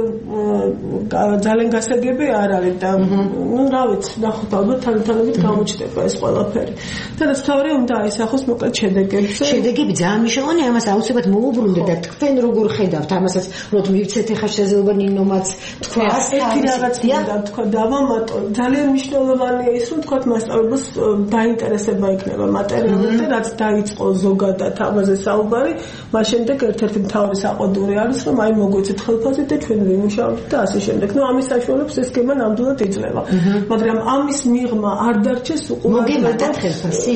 ძალიან გასაგები არ არის და ნუ რა ვიცი ნახოთ ალბათ თანათანობით გამოჩნდება ეს ყველაფერი და რაც თავი უნდა აისახოს მოკლედ შედეგებზე შედეგები ძალიან მნიშვნელოვანია ამას აუცილებლად მოუბრუნდეთ და თქვენ როგორ ხედავთ ამასაც რომ მივცეთ ახლა შეიძლება ნინომაც თქვა ერთი რაღაც უნდა თქვა დავამატო ძალიან მნიშვნელოვანია ის რომ თქვა მასწავლებელს დაინტერესება იქნება მატერიალზე და რაც დაიწყო ზოგადად ამაზე საუბარი მას შემდეგ ერთ-ერთი მთავარი საყოდური არის რომ აი მოგვეცეთ ხელფასი და ჩვენ ვიმუშავებთ და ასე შემდეგ. ნუ ამის საშუალებას ეს სქემა ნამდვილად იძლევა. მაგრამ ამის მიღმა არ დარჩეს უყურებელად. მოგემატათ ხელფასი?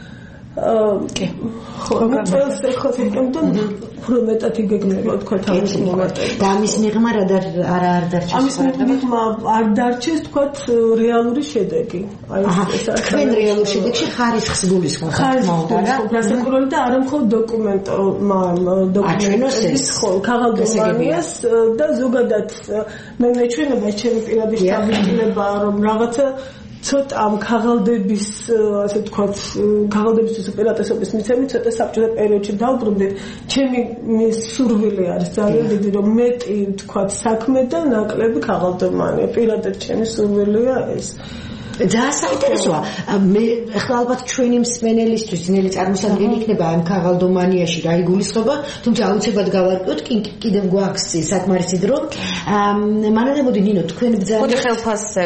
კი. ხო, წელს ეხლა თვითონ უფრო მეტად იგეგმება თქვა თავის მომენტში. და ამის მიღმა რა არ არ დარჩეს? ამის მიღმა არ დარჩეს თქვა რეალური შედეგი. აი ეს თქვენ რეალურ შედეგში ხარისხს გულისხმობთ თქმა უნდა რა. გასაკურველი და არა მხოლოდ დოკუმენტმა დოკუმენტების ხო ქაღალდომანიას და ზოგადად მე მეჩვენება ჩემი პირადი შთაბეჭდილება რომ რაღაცა ცოტა ამ ქაღალდების ასე ვთქვათ ქაღალდებისთვის უპირატესობის მიცემით ცოტა საბჭოთა პერიოდში დავბრუნდით ჩემი სურვილი არის ძალიან დიდი რომ მეტი ვთქვათ საქმე და ნაკლები ქაღალდომანია პირადად ჩემი სურვილია ეს და საინტერესოა მე ახლა ალბათ ჩვენი მსმენელისთვის ძნელი წარმოსადგენელი იქნება ამ ქაღალდომანიაში რა იგულისხმება თუმცა აუცილებლად გავარკვიოთ კიდევ გვაქვს საკმარისი დრო მანამდე მოდი ნინო თქვენ ბრძანეთ მოდი ხელფასზე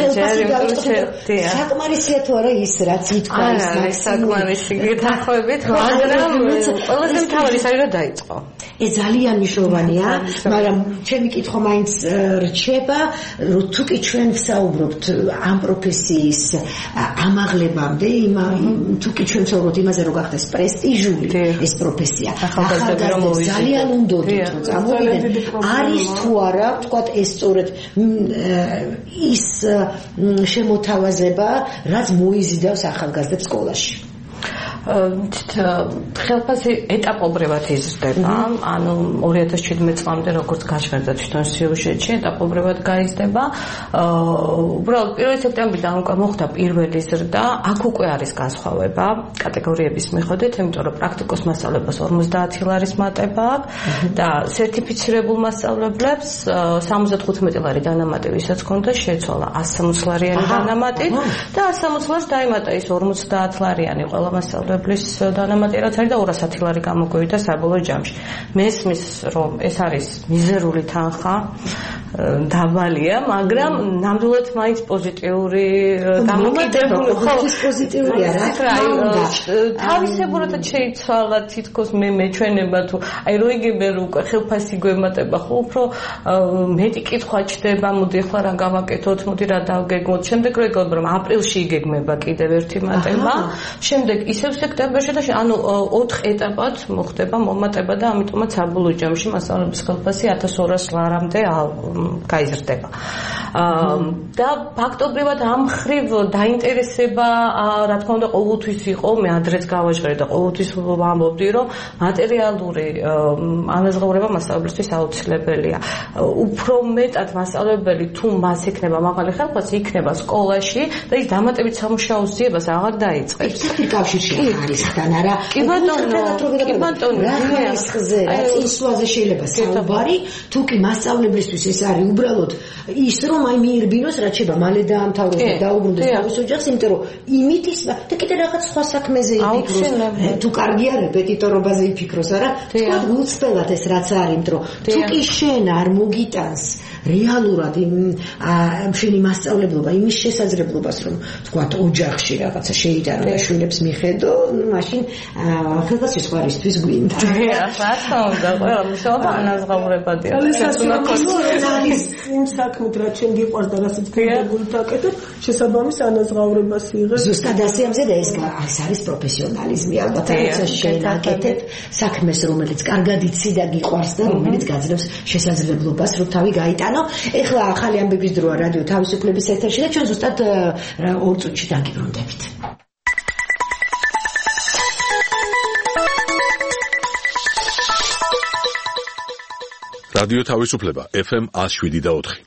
ვიტყვი საკმარისია თუ არა ის რაც ითქვა ის საკმარისი გეთანხმებით მაგრამ ყველაზე მთავარი არის რომ დაიწყო ეს ძალიან მნიშვნელოვანია მაგრამ ჩემი კითხვა მაინც რჩება რომ თუ კი ჩვენ ვსაუბრობთ ამ პროფესიის ამაღლებამდე თუ კი ჩვენ ვსაუბრობთ იმაზე რომ გახდეს პრესტიჟული ეს პროფესია ახალგაზრდები ძალიან უნდოდათ რომ წამოვიდნენ არის თუ არა ვთქვათ ეს სწორედ ის შემოთავაზება რაც მოიზიდავს ახალგაზრდებს სკოლაში ხელფასი ეტაპობრივად იზრდება, ანუ ორი ათას ცხრამეტ წლამდე როგორც გაჟღერდა თვითონ სიუჟეტში, ეტაპობრივად გაიზრდება. უბრალოდ პირველი სექტემბრიდან უკვე მოხდა პირველი ზრდა, აქ უკვე არის განსხვავება კატეგორიების მიხედვით, იმიტომ რომ პრაქტიკოს მასწავლებლებს ორმოცდაათი ლარის მატება აქვს და სერტიფიცირებულ მასწავლებლებს სამოცდათხუთმეტი ლარი დანამატი, ვისაც ჰქონდა შეცვალა ასი სამოცი ლარიანი დანამატი და ასი სამოცი ლარს დაიმატა ის ორმოცდაათი ლარიანი ყველა მასწავლებლებს ბლის დანამატი რაც არის და ორასათი ლარი გამოგვივიდა საბოლოო ჯამში. მესმის რომ ეს არის მიზერული თანხა დაბალია, მაგრამ ნამდვილად მაინც პოზიტიური დამოკიდებული ხო, პოზიტიურია რა თქმა უნდა. თავისებურად შეიცვალა თითქოს მე მეჩვენება თუ აი რო იგებენ რომ უკვე ხელფასი გვემატება ხო უფრო მეტი კითხვა ჩდება, მოდი ახლა რა გავაკეთოთ, მოდი რა დავგეგმოთ. შემდეგ რო იგებენ რომ აპრილში იგეგმება კიდევ ერთი მატება, შემდეგ ისევ სექტემბერში და ანუ ოთხ ეტაპად მოხდება მომატება და ამიტომაც საბოლოო ჯამში მასწავლებლების ხელფასი ათას ორას ლარამდე გაიზრდება. და ფაქტობრივად ამ ხრივ დაინტერესება რა თქმა უნდა ყოველთვის იყო, მე ადრეც გავაჟღერე და ყოველთვის ვამბობდი რომ მატერიალური ანაზღაურება მასწავლებლისთვის აუცილებელია. უფრო მეტად მასწავლებელი თუ მას ექნება მაღალი ხელფასი იქნება სკოლაში და ის დამატებით სამუშაოს ძიებას აღარ დაიწყებს. ეს კავშირში არის ხთან არა? კი ბატონო, კი ბატონო, რა ხზე, რა წინსვლაზე შეიძლება საუბარი, თუ კი მასწავლებლისთვის ეს არის უბრალოდ ის რომ აი მიირბინოს რაც შეიძლება მალე დაამთავროს და დაუბრუნდეს თავის ოჯახს, იმიტომ რომ იმით ის და კიდე რაღაც სხვა საქმეზე იფიქროს. თუ კარგი არ რეპეტიტორობაზე იფიქროს, არა? თქვა გულწრფელად ეს რაც არის, იმიტომ რომ თუ კი შენ არ მოგიტანს რეალურად შენი მასწავლებლობა იმის შესაძლებლობას რომ თქვა ოჯახში რაღაცა შეიტანო და შვილებს მიხედო, მაშინ ხელფასი სხვარისთვის გვინდა. რა თქმა უნდა, ყველა მუშაობა ანაზღაურებადია. ის იმ საქმით რაც შენ გიყვარს და რასაც გიგებული დაკეთებ, შესაბამის ანაზღაურებას იღებს. ზუსტად ასე ამზე და ეს ეს არის პროფესიონალიზმი ალბათ, რაც შენ აკეთებ საქმეს, რომელიც კარგად იცი და გიყვარს და რომელიც გაძლევს შესაძლებლობას რომ თავი გაიტანო. ეხლა ახალი ამბების დროა რადიო თავისუფლების ეთერში და ჩვენ ზუსტად ორ წუთში დაგიბრუნდებით. რადიო თავისუფლება ეფ ემ ათს შვიდი და ოთხი.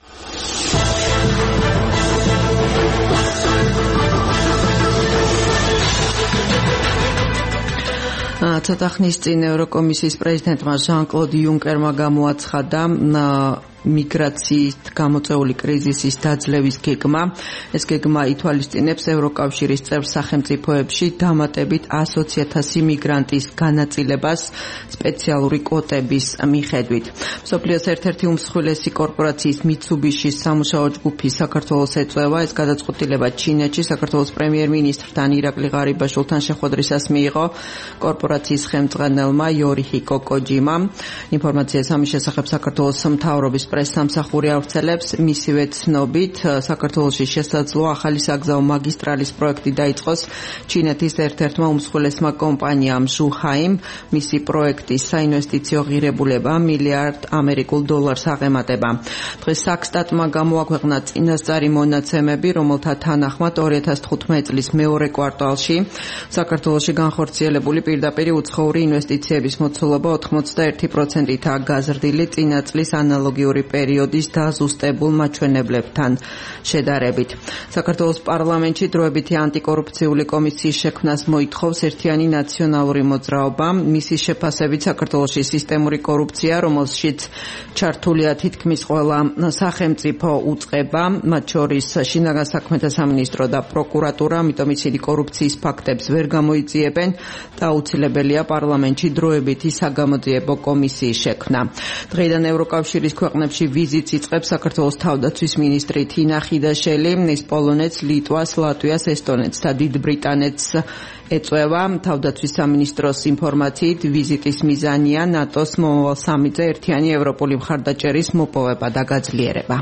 ცოტა ხნის წინ ევროკომისიის პრეზიდენტმა ჟან-კლოდ იუნკერმა გამოაცხადა მიგრაციით გამოწვეული კრიზისის დაძლევის გეგმა. ეს გეგმა ითვალისწინებს ევროკავშირის წევრ სახელმწიფოებში დამატებით ასოცი ათასი მიგრანტის განაწილებას სპეციალური კვოტების მიხედვით. მსოფლიოს ერთ-ერთი უმსხვილესი კორპორაციის მიცუბიშის სამუშაო ჯგუფი საქართველოს ეწევა. ეს გადაწყვეტილება ჩინეთში საქართველოს პრემიერ-მინისტრთან ირაკლი ღარიბაშვილთან შეხვედრისას მიიღო კორპორაციის ხელმძღვანელმა იორიჰიკო კოჯიმამ. ინფორმაციას ამის შესახებ საქართველოს მთავრობის პრესსამსახური ავრცელებს. მისივე ცნობით, საქართველოში შესაძლოა ახალი საგზაო მაგისტრალის პროექტი დაიწყოს ჩინეთის ერთ-ერთმა უმსხვილესმა კომპანიამ ჟუჰაიმ. მისი პროექტის საინვესტიციო ღირებულება მილიარდ ამერიკულ დოლარს აღემატება. დღეს საქსტატმა გამოაქვეყნა წინასწარი მონაცემები, რომელთა თანახმად ორი ათას თხუთმეტი წლის მეორე კვარტალში საქართველოში განხორციელებული პირდაპირ უცხოური ინვესტიციების მოცულობა ოთხმოცდაერთი პროცენტითაა გაზრდილი წინა წლის ანალოგიური პერიოდის დაზუსტებულ მაჩვენებლებთან შედარებით. საქართველოს პარლამენტში დროებითი ანტიკორუფციული კომისიის შექმნას მოითხოვს ერთიანი ნაციონალური მოძრაობა. მისი შეფასებით საქართველოში სისტემური კორუფცია, რომელშიც ჩართულია თითქმის ყველა სახელმწიფო უწყება, მათ შორის შინაგან საქმეთა სამინისტრო და პროკურატურა, ამიტომ ისინი კორუფციის ფაქტებს ვერ გამოიძიებენ და აუცილებელია პარლამენტში დროებითი საგამოძიებო კომისიის შექმნა. დღეიდან ევროკავშირის ქვეყნებში ვიზიტს იწყებს საქართველოს თავდაცვის მინისტრი თინა ხიდაშელი. ის პოლონეთს, ლიტვას, ლატვიას, ესტონეთს და დიდ ბრიტანეთს ეწევა. თავდაცვის სამინისტროს ინფორმაციით ვიზიტის მიზანია ნატოს მომავალ სამიტზე ერთიანი ევროპული მხარდაჭერის მოპოვება და გაძლიერება.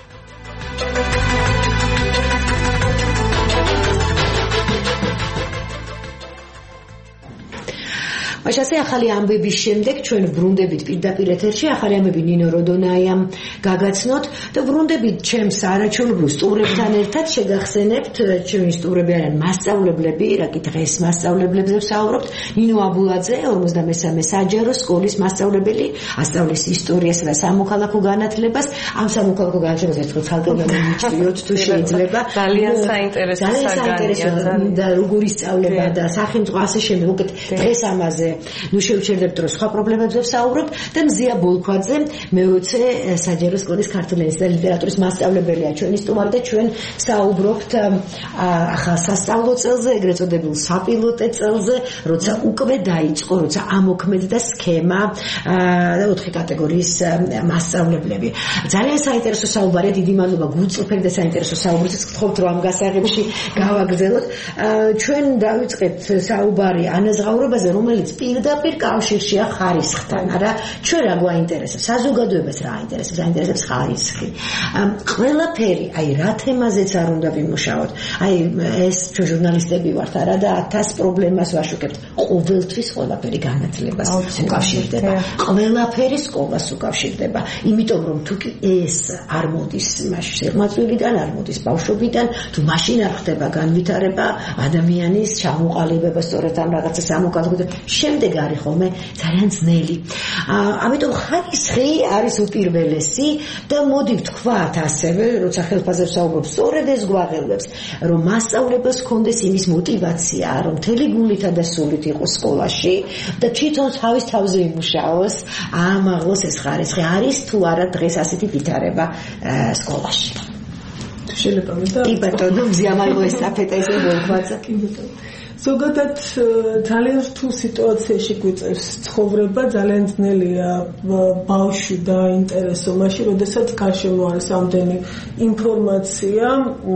მაშასე ახალი ამბების შემდეგ ჩვენ ვრუნდებით პირდაპირ ეთერში. ახალი ამბები ნინო როდონაიამ გაგაცნოთ და ვრუნდებით ჩემს არაჩვეულებრივ სტუმრებთან ერთად. შეგახსენებთ, ჩვენი სტუმრები არიან მასწავლებლები, რა კი დღეს მასწავლებლებზე ვსაუბრობთ. ნინო აბულაძე, ორმოცდამესამე საჯარო სკოლის მასწავლებელი, ასწავლის ისტორიასა და სამოქალაქო განათლებას. ამ სამოქალაქო განათლებას ერთხელ ცალკე გამიჩვიოთ თუ შეიძლება. ძალიან საინტერესო საგანია და როგორ ისწავლება და სახელმწიფო ასე შემდეგ. უკეთ დღეს ამაზე ნუ შევჩერდებთ რომ სხვა პრობლემებზე ვსაუბრობ და მზია ბოლქვაძე მეოცე საჯარო სკოლის ქართული ენისა და ლიტერატურის მასწავლებელია ჩვენი სტუმარი და ჩვენ ვსაუბრობთ ახალ სასწავლო წელზე, ეგრეთ წოდებულ საპილოტე წელზე, როცა უკვე დაიწყო, როცა ამოქმედდა სქემა და ოთხი კატეგორიის მასწავლებლები. ძალიან საინტერესო საუბარია, დიდი მადლობა გუწუფერ და საინტერესო საუბრისთვის გთხოვთ რომ ამ გასაღებში გავაგრძელოთ. ჩვენ დავიწყეთ საუბარი ანაზღაურებაზე, რომელიც პირდაპირ კავშირშია ხარისხთან. არა, ჩვენ რა გვაინტერესებს, საზოგადოებას რა აინტერესებს, აინტერესებს ხარისხი. ყველაფერი, აი რა თემაზეც არ უნდა ვიმუშაოთ. აი ეს ჩვენ ჟურნალისტები ვართ, არა და ათას პრობლემას ვაშუქებთ. ყოველთვის ყველაფერი განათლებას უკავშირდება. ყველაფერი სკოლას უკავშირდება. იმიტომ რომ თუ კი ეს არ მოდის მაშინ სიღმაწვილიდან, არ მოდის ბავშვობიდან, თუ მაშინ არ ხდება განვითარება, ადამიანის ჩამოყალიბება სწორედ ამ რაღაცა სამოქალაქო შემდეგ არის ხოლმე ძალიან ძნელი. ამიტომ ხარისხი არის უპირველესი და მოდი ვთქვათ ასევე, როცა ხელფასებს საუბრობ, სწორედ ეს გვაღელვებს, რომ მასწავლებელს ჰქონდეს იმის мотиваცია, რომ მთელი გულითა და სულით იყოს სკოლაში და თვითონ თავის თავზე იმუშაოს, აამაღლოს ეს ხარისხი. არის თუ არა დღეს ასეთი ვითარება სკოლაში? შეიძლება და კი ბატონო, მზიამაილო ესტაფეტა ესე მოიხვაცა. კი ბატონო. ზოგადად ძალიან რთულ სიტუაციაში გვიწევს ცხოვრება, ძალიან ძნელია ბავშვი დაინტერესო მაშინ, როდესაც გარშემო არის ამდენი ინფორმაცია,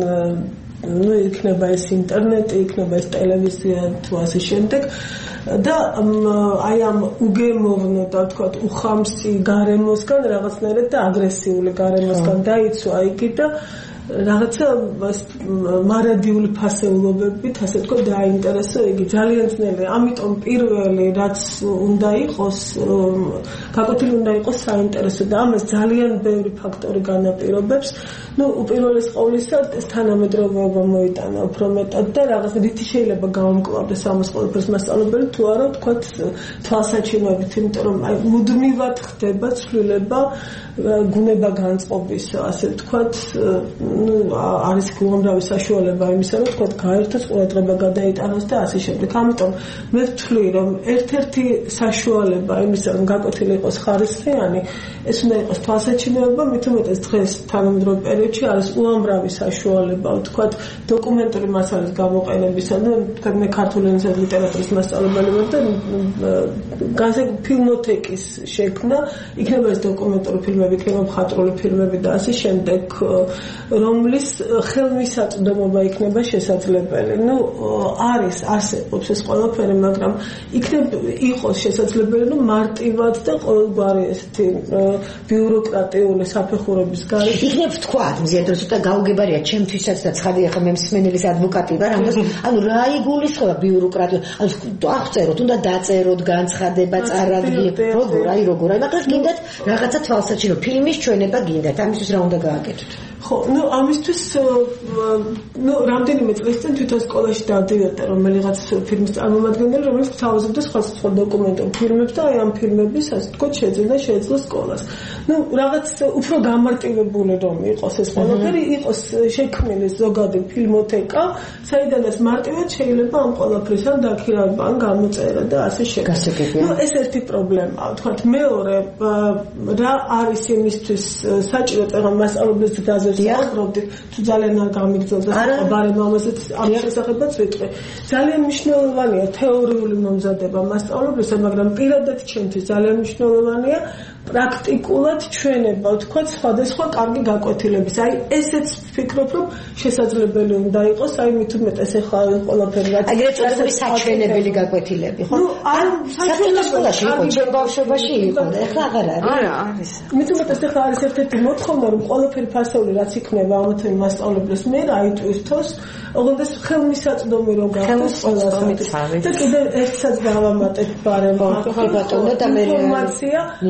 ну იქნება ეს ინტერნეტი, იქნება ეს ტელევიზია თუ ასე შემდეგ და აი ამ უგემოვნო და თქვათ უხამსი გარემოსგან რაღაცნაირად და აგრესიული გარემოსგან დაიცვა იგი და რაღაცა მარადიული ფასეულობებით ასე თქვა დაინტერესო იგი ძალიან ძნელია. ამიტომ პირველი რაც უნდა იყოს გაკვეთილი უნდა იყოს საინტერესო და ამას ძალიან ბევრი ფაქტორი განაპირობებს. ну უპირველეს ყოვლისა ეს თანამედროვეობა მოიტანა უფრო მეტად და რაღაც რითი შეიძლება გავამკლავდეს ამას ყველაფერს მასწავლებელი თუ არა თქვათ თვალსაჩინოებით, იმიტომ რომ აი მუდმივად ხდება ცვლილება გუნება განწყობის ასე თქვათ ну არის უამრავი საშუალება იმისა, რომ თქვა გაერთოს ყურადღება გადაიტანოს და ასე შემდეგ. ამიტომ მე ვთვლი, რომ ერთ-ერთი საშუალება იმისა, რომ გაკვეთილი იყოს ხარისხიანი, ეს უნდა იყოს თვალსაჩინოება, მით უმეტეს დღეს თანამედროვე პერიოდში არის უამრავი საშუალება, თქვა დოკუმენტური მასალის გამოყენებისა, ну თქვა მე ქართული ენისა და ლიტერატურის მასწავლებელი ვარ და განსაკუთრებით ფილმოთეკის შექმნა, იქნება ეს დოკუმენტური ფილმები, იქნება მხატვრული ფილმები და ასე შემდეგ, რომლის ხელმისაწვდომობა იქნება შესაძლებელი. ну არის არსებობს ეს ყველაფერი, მაგრამ იქნება იყოს შესაძლებელი, რომ მარტივად და ყოველგვარი ესეთი ბიუროკრატიული საფეხურების გარეშე იქნებ თქვათ, მზია დროს და გაუგებარია ჩემთვისაც და ცხადია ხა მე მსმენელის ადვოკატი ვარ, ამას ანუ რა იგულისხმება ბიუროკრატია, ანუ აღწეროთ, უნდა დაწეროთ განცხადება, წარადგინოთ, როგორ, აი როგორ, აი მაგას გინდათ რაღაცა თვალსაჩინო ფილმის ჩვენება გინდათ, ამისთვის რა უნდა გააკეთოთ? ხო, ну ამისთვის ну რამდენიმე წლის წინ თვითონ სკოლაში დავდივერდა რომელიღაც ფილმის წარმომადგენელი, რომელიც გთავაზებდა სხვადასხვა დოკუმენტურ ფილმებს და აი ამ ფილმების ასე თქვა შეძენა შეეძლო სკოლას. ну რაღაც უფრო გამარტივებული რომ იყოს ეს ყველაფერი, იყოს შექმნილი ზოგადი ფილმოთეკა, საიდანაც მარტივად შეიძლება ამ ყველაფრის ან დაქირავება, ან გამოწერა და ასე შემდეგ. ну ეს ერთი პრობლემაა, თქვა მეორე რა არის იმისთვის საჭირო წეღან მასწავლებლის გაზეთში ვსაუბრობდით, თუ ძალიან არ გამიგრძელდა ბარემ ამასაც ამ შესახებაც ვიტყვი. ძალიან მნიშვნელოვანია თეორიული მომზადება მასწავლებლისა, მაგრამ პირადად ჩემთვის ძალიან მნიშვნელოვანია პრაქტიკულად ჩვენება, თქვა სხვადასხვა კარგი გაკვეთილების. აი ესეც ვფიქრობ, რომ შესაძლებელი უნდა იყოს, აი მით უმეტეს ახლა ყველაფერი რაც აგრეთ წოდებული საჩვენებელი გაკვეთილები, ხო? არ საჩვენებელში იყო, ჩვენ ბავშვობაში იყო და ახლა აღარ არის. არა, არის. მით უმეტეს ახლა არის ერთ-ერთი მოთხოვნა, რომ ყველაფერი ფასეული რაც იქნება ამ თემის მასწავლებლის მიერ აიტვირთოს, ოღონდ ეს ხელმისაწვდომი რომ გახდეს ყველასთვის. და კიდევ ერთსაც დავამატებ ბარემ, ხო ბატონო და მე ინფორმაცია არ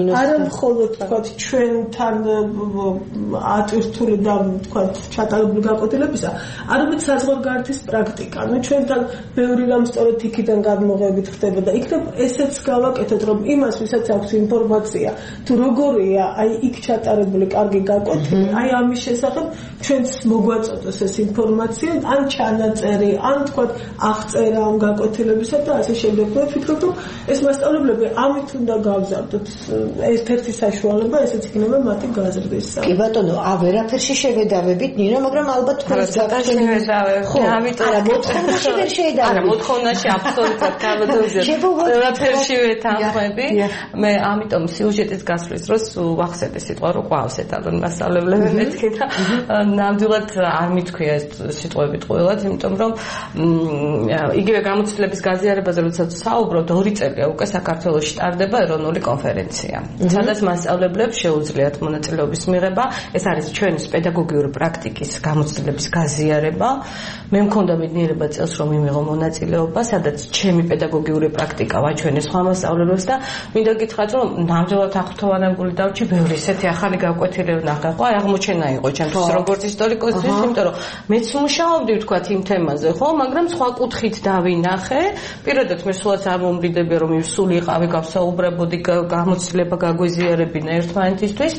მხოლოდ თქვა ჩვენთან ატვირთული და თქვა ჩატარებული გაკვეთილებისა, არამედ საზღვარგარეთის პრაქტიკა. ნუ ჩვენთან ბევრი რამ სწორედ იქიდან გადმოღებით ხდება და იქნებ ესეც გავაკეთოთ, რომ იმას, ვისაც აქვს ინფორმაცია, თუ როგორია აი იქ ჩატარებული კარგი გაკვეთილი, აი ამის შესახებ ჩვენც მოგვაწოდოს ეს ინფორმაცია, ან ჩანაწერი, ან თქვა აღწერა ამ გაკვეთილებისა და ასე შემდეგ. მე ვფიქრობ, რომ ეს მასწავლებლები ამით უნდა გავზარდოთ. ერთ-ერთი საშუალება ესეც იქნება მათი გაზრდის. კი ბატონო, ა ვერაფერში შევედავებით ნინო, მაგრამ ალბათ თქვენს გაგრძელებით. ამიტომ არა, მოთხოვნაში ვერ შეედავებით. არა, მოთხოვნაში აბსოლუტურად გავადოვზეთ. ვერაფერში ვეთანხმები. მე ამიტომ სიუჟეტის გასვლის დროს ვახსენე სიტყვა, რომ ყავს ეტალონ მასწავლებლები მეთქი და ნამდვილად არ მithქვია ეს სიტყვები ყველად, იმიტომ რომ იგივე გამოცდილების გაზიარებაზე როდესაც საუბრობთ, ორი წელია უკვე საქართველოში ტარდება ეროვნული კონფერენცია, სადაც მასწავლებლებს შეუძლიათ მონაწილეობის მიღება. ეს არის ჩვენი პედაგოგიური პრაქტიკის გამოცდილების გაზიარება. მე მქონდა მიდნიერება წელს რომ მიმიღო მონაწილეობა, სადაც ჩემი პედაგოგიური პრაქტიკა ვაჩვენე სხვა მასწავლებლებს და მინდა გითხრათ, რომ ნამდვილად აღფრთოვანებული დავჭი ბევრი ისეთი ახალი გაკვეთილები ნახე. ხო, აი აღმოჩენა იყო ჩემთვის როგორც ისტორიკოსთვის, იმიტომ რომ მეც მუშაობდი ვთქვათ იმ თემაზე, ხო, მაგრამ სხვა კუთხით დავინახე. პირადად მე სულაც არ მომრიდებია რომ იმ სულიყავი გავსაუბრებოდი, გამოცდილება გაგვიზიარებინა ერთმანეთისთვის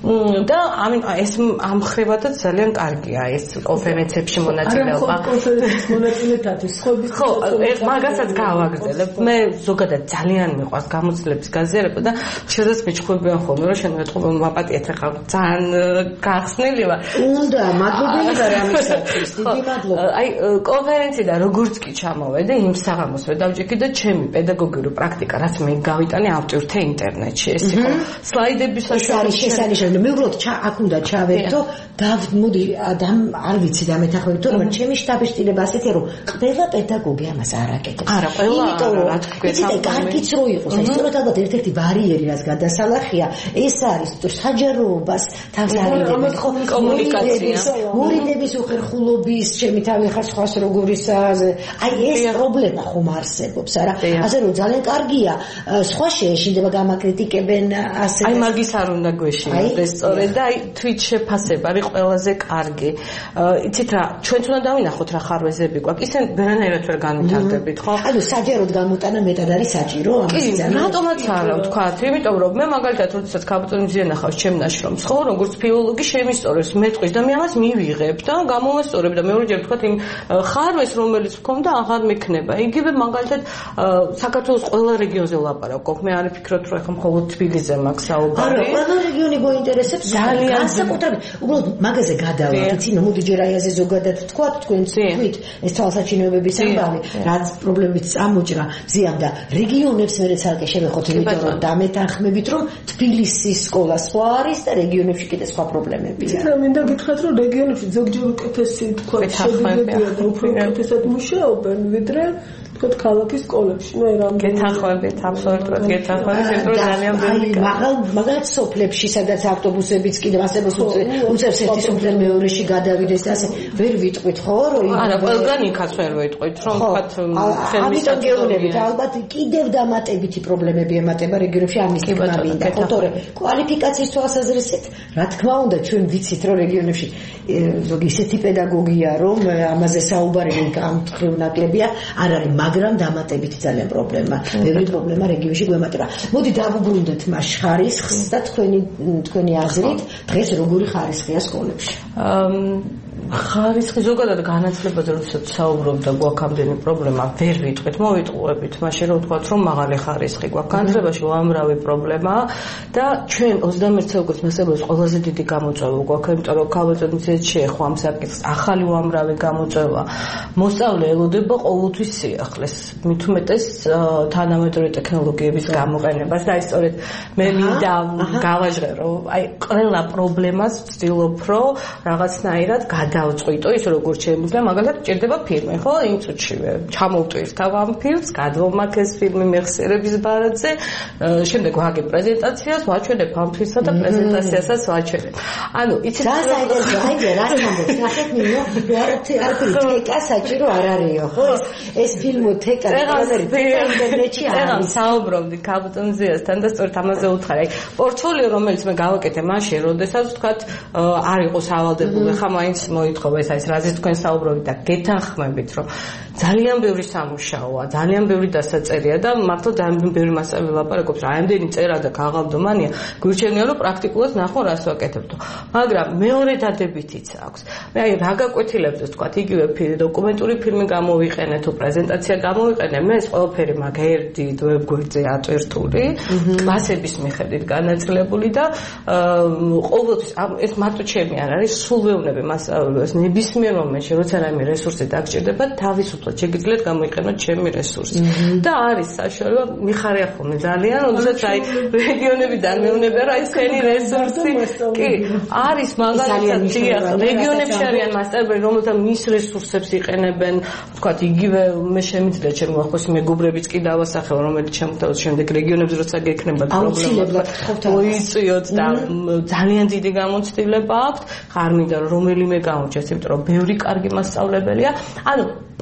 და ამინ ეს ამ ხრევადაც ძალიან კარგია ეს კონფერენციებში მონაწილეობა. კონფერენციის მონაწილეთათვის ხობის ხო, ეს მაგასაც გავაგრძელებ. მე ზოგადად ძალიან მიყვარს გამოცდილების გაზიარება და შესაძლოა მეჩხუბიან ხოლმე რომ შენ მეტყობა მაპატიეთ ახლა ძალიან გახსნილი ვარ. უნდა მადლობელი ვარ ამისათვის. დიდი მადლობა. აი კონფერენციიდან როგორც კი ჩამოვედე იმ საღამოს ვედავჭიქი და ჩემი პედაგოგიური პრაქტიკა რაც მე გავიტანე ავტვირთე ინტერნეტში. ეს იყო სლაიდების საშუალებით. შესანიშნავი. მე უბრალოდ აქ უნდა ჩავერთო და მოდი არ ვიცი და მეთანხმებით რომ ჩემი შტაბის წინება ასეთია რომ ყველა პედაგოგი ამას არ აკეთებს. არა, ყველა რა თქვენ ამ კარგიც რო იყოს. ეს სწორედ ალბათ ერთ-ერთი ბარიერი რაც გადასალახია, ეს არის საჯაროობას თავს არიდებს ხო კომუნიკაცია. მორიდების უხერხულობის ჩემი თავი ხარ სხვას როგორისა. აი ეს პრობლემა ხომ არსებობს, არა? ასე რომ ძალიან კარგია. სხვა შეეშინდება გამაკრიტიკებენ ასე. აი მაგის არ უნდა გვეშინდეს სწორედ და აი თვით შეფასება არის ყველაზე კარგი. იცით რა, ჩვენც უნდა დავინახოთ რა ხარვეზები გვაქვს. ისენ ვერანაირად ვერ განვითარდებით, ხო? ანუ საჯაროდ გამოტანა მეტად არის საჭირო ამას ძალიან. კი, რატომაც არა ვთქვათ, იმიტომ რომ მე მაგალითად როდესაც ქაბატონი მზია ნახავს ჩემ ნაშრომს, ხო, როგორც ფილოლოგი შემისწორებს მეტყვის და მე ამას მივიღებ და გამოვასწორებ და მეორეჯერ ვთქვათ იმ ხარვეს რომელიც ვქონდა აღარ მექნება. იგივე მაგალითად საქართველოს ყველა რეგიონზე ვლაპარაკობ. მე არ ვფიქრობ რომ ახლა მხოლოდ თბილისზე მაქვს საუბარი. არა, ყველა რეგიონი გვაინტერესებს ძალიან განსაკუთრებით. უბრალოდ მაგაზე გადავართ, იცი, ნუ მოდი ჯერ აი ასე ზოგადად ვთქვათ, თქვენც თქვით, ეს თვალსაჩინოებების ამბავი, რაც პრობლემით წამოჭრა მზიამ და რეგიონებს მე ცალკე შევეხოთ, იმიტომ რომ დამეთანხმებით რომ თბილისის სკოლა სხვა არის და რეგიონებში კიდე სხვა პრობლემებია. იცი, მინდა გითხრათ რომ რეგიონებში ზოგჯერ უკეთესი თქვა შეგვიძლია და უფრო უკეთესად მუშაობენ ვიდრე თქვა ქალაქის სკოლებში. მე რამ გეთანხმებით, აბსოლუტურად გეთანხმებით, იმიტომ რომ ძალიან ბევრი მაგალ მაგალ სოფლებში სადაც ავტობუსებიც კიდევ ასე უწევს ერთი სოფლიდან მეორეში გადავიდეს და ასე ვერ ვიტყვით ხო რომ არა ყველგან იქაც ვერ ვიტყვით რომ თქვათ ამიტომ გეუბნებით ალბათ კიდევ დამატებითი პრობლემები ემატება რეგიონებში ამის თქმა მინდა ხოთორე კვალიფიკაციის თვალსაზრისით რა თქმა უნდა ჩვენ ვიცით რომ რეგიონებში ზოგი ისეთი პედაგოგია რომ ამაზე საუბარი გამთხრილ ნაკლებია არ არის მაგრამ დამატებით ძალიან პრობლემა ბევრი პრობლემა რეგიონში გვემატება მოდი დავუბრუნდეთ მას ხარისხს და თქვენი თქვენი აზრით დღეს როგორი ხარისხია სკოლებში ხარისხი ზოგადად განათლებაზე როდესაც საუბრობ და გვაქვს ამდენი პრობლემა ვერ ვიტყვით მოვიტყუებით მაშინ რომ ვთქვათ რომ მაღალი ხარისხი გვაქვს განათლებაში უამრავი პრობლემა და ჩვენ ოცდამეერთე საუკუნის მასწავლებლებს ყველაზე დიდი გამოწვევა გვაქვს იმიტომ რომ ქალბატონიცით შეეხო ამ საკითხს ახალი უამრავი გამოწვევა მოსწავლე ელოდება ყოველთვის სიახლეს მით უმეტეს თანამედროვე ტექნოლოგიების გამოყენებას და აი სწორედ მე მინდა გავაჟღერო აი ყველა პრობლემას ვცდილობ რომ რაღაცნაირად გადა გადავწყვიტო ის როგორც შემიძლია, მაგალითად ჭირდება ფილმი, ხო, იმ წუთშივე ჩამოვტვირთავ ამ ფილმს, გადვომაქ ეს ფილმი მეხსიერების ბარათზე, შემდეგ ვაგებ პრეზენტაციას, ვაჩვენებ ამ ფილმსა და პრეზენტაციასაც ვაჩვენებ. ანუ იცით რა საერთოდ აიგე რა თქმა ნახეთ მინო არაფერი თეკა საჭირო არ არისო ხო ეს ფილმო თეკა ინტერნეტში არის საუბრობდი კაბუტონზიასთან და სწორედ ამაზე უთხარი აი პორტფოლიო რომელიც მე გავაკეთე მაშინ როდესაც ვთქვათ არ იყო სავალდებული ხა მაინც მოითხოვა ეს არის რაზეც თქვენ საუბრობთ და გეთანხმებით რომ ძალიან ბევრი სამუშაოა ძალიან ბევრი დასაწერია და მართლა ძალიან ბევრი მასალა ლაპარაკობს რა ამდენი წერა და გაღალდომანია გვირჩენია რომ პრაქტიკულად ნახო რას ვაკეთებდო მაგრამ მეორე დადებითიც აქვს მე აი რა გაკვეთილებს ვთქვათ იგივე დოკუმენტური ფილმი გამოვიყენე თუ პრეზენტაცია გამოვიყენე მე ეს ყველაფერი მაგ ერთით ვებგვერდზე ატვირთული კლასების მიხედვით განაწილებული და ყოველთვის ეს მარტო ჩემი არ არის სულვეუნები მასწავლებლებს ნებისმიერ მომენტში როცა რაიმე რესურსი დაგჭირდება თავისუფლად შეგიძლიათ გამოიყენოთ ჩემი რესურსი და არის საშუალება მიხარია ხოლმე ძალიან როდესაც აი რეგიონებიდან მეუბნება რა ის ხენი რესურსი კი არის მაგალითად დიახ რეგიონებში არიან მასწავლებლები რომელთა მის რესურსებს იყენებენ ვთქვათ იგივე მე შემიძლია ჩემი ახოს მეგობრებიც კი დავასახელო რომელიც შემოთავაზ შემდეგ რეგიონებზე როცა გექნება პრობლემა მოიწიოთ და ძალიან დიდი გამოცდილება აქვს არ მინდა რომელიმე გამოჩეს იმიტომ რომ ბევრი კარგი მასწავლებელია ანუ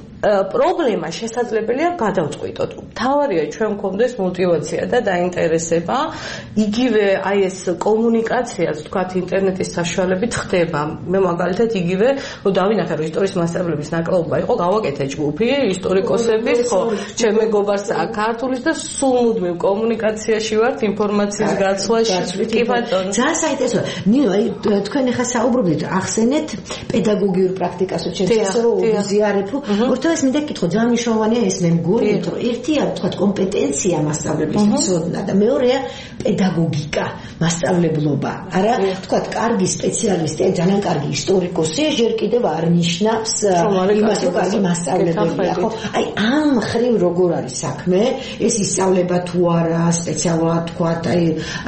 პრობლემა შესაძლებელია გადავწყვიტოთ. თავარია ჩვენ გქონდეს мотиваცია და დაინტერესება, იგივე აი ეს კომუნიკაცია, თქვათ ინტერნეტის საშუალებით ხდება. მე მაგალითად იგივე, რომ დავინახე რომ ისტორიის მასწავლებლების ნაკლებობა იყო, გავაკეთე ჯგუფი ისტორიკოსების, ხო, ჩემ მეგობარს ქართულის და სულ მუდმივ კომუნიკაციაში ვართ ინფორმაციის გაცვლაში. კი ბატონო. ძალიან საინტერესოა. ნინო, აი თქვენ ახლა საუბრობთ, ახსენეთ პედაგოგიურ პრაქტიკას, ჩვენ შესაძლოა უზიარებ, რომ ეს მინდა გითხო ძალიან მნიშვნელოვანია ეს მე მგონი რომ ერთია თქვა კომპეტენცია მასწავლებლის ცოდნა და მეორეა პედაგოგიკა მასწავლებლობა არა თქვა კარგი სპეციალისტი ძალიან კარგი ისტორიკოსი ჯერ კიდევ არ ნიშნავს იმას რომ კარგი მასწავლებელია ხო აი ამ ხრივ როგორ არის საქმე ეს ისწავლება თუ არა სპეციალურად თქვა აი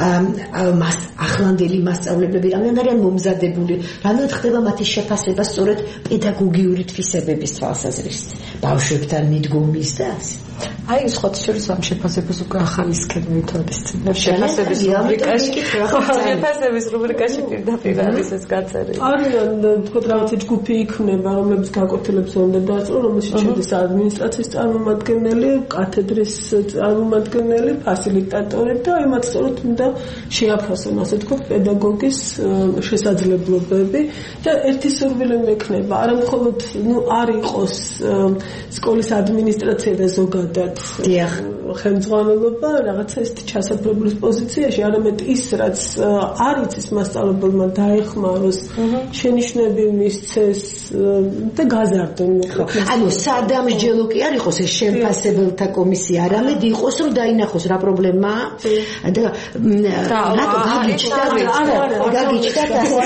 ახლანდელი მასწავლებლები რამდენად არიან მომზადებული რამდენად ხდება მათი შეფასება სწორედ პედაგოგიური თვისებების თვალსაზრისით ბავშვებთან მიდგომის და აი სხვა შორის ამ შეფასებას უკვე ახალი სქემა ითვალისწინებს შეფასების რუბრიკაში შეფასების რუბრიკაში პირდაპირ არის ეს გაწერილი არიან თქო რაღაცა ჯგუფი იქნება რომლებიც გაკვეთილებს უნდა დაასწრო რომელშიც შედის ადმინისტრაციის წარმომადგენელი კათედრის წარმომადგენელი ფასილიტატორი და იმათ სწორედ უნდა შეაფასონ ასე თქო პედაგოგის შესაძლებლობები და ერთი სურვილი მექნება არა მხოლოდ ნუ არ იყოს სკოლის ადმინისტრაცია და ზოგადად დიახ ხელმძღვანელობა რაღაცა ის ჩასაფრებულის პოზიციაში არამედ ის რაც არ იცის მასწავლებელმა დაეხმაროს შენიშვნები მისცეს და გაზარდონ ანუ სადამსჯელო კი არ იყოს ეს შემფასებელთა კომისია არამედ იყოს რომ დაინახოს რა პრობლემაა და რატო გაგიჩნდა გაგიჩნდა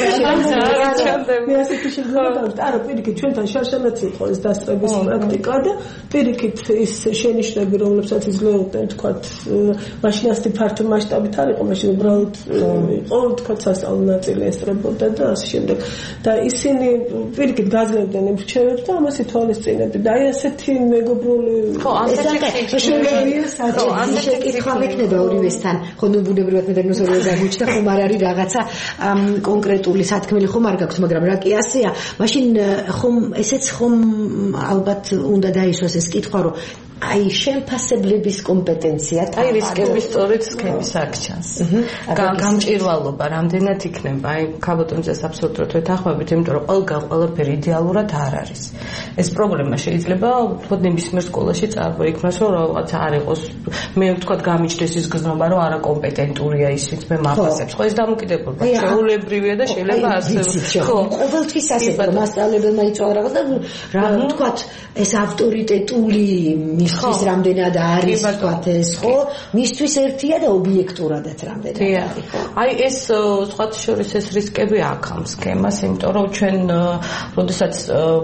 მე ასეთი შეგვიძლია არა პირიქით ჩვენთან შარშანაც იყო ეს დასწრების პრაქტიკა და პირიქით ის შენიშვნები რომლებსაც იძლეოდნენ თქვათ მაშინ ასეთი ფართო მასშტაბით არ იყო მაშინ უბრალოდ იყო თქვათ სასწავლო ნაწილი ესწრებოდა და ასე შემდეგ და ისინი პირიქით გაძლევდნენ იმ რჩევებს და ამას ითვალისწინებდნენ და აი ასეთი მეგობრული ხო ასეთი შეკითხვა მექნება ორივესთან ხო ნუ ბუნებრივად მე და ნუ ორივე გაგვიჩნდა ხომ არ არის რაღაცა კონკრეტული სათქმელი ხომ არ გაქვს მაგრამ რა კი ასეა მაშინ ხომ ესეც ხომ ალბათ უნდა დაისვას ეს კითხვა რომ აი შემფასებლების კომპეტენცია აი რისკების სწორედ სქემის აქ ჩანს. გამჭირვალობა რამდენად იქნება? აი ქაბოტონძეს აბსოლუტურად ვეთანხმებით, იმიტომ რომ ყველგან ყველაფერი идеალურად არ არის. ეს პრობლემა შეიძლება თქო ნებისმიერ სკოლაში წარმოიქმნას, რომ რაღაცა არ იყოს. მე ვთქვათ გამიჩნდეს ის გზნობა, რომ არაკომპეტენტურია ისიც მე მაფასებს. ხო ეს დამოკიდებულება შეულებრივია და შეიძლება ასე ხო ყოველთვის ასე რომ მასწავლებელმა იწვა რაღაც და რა ვთქვათ ეს ავტორიტეტული მისთვის რამდენად არის ვთქვათ ეს ხო მისთვის ერთია და ობიექტურადაც რამდენად არის ხო აი ეს სხვა შორის ეს რისკები აქვს სქემას იმიტომ რომ ჩვენ როდესაც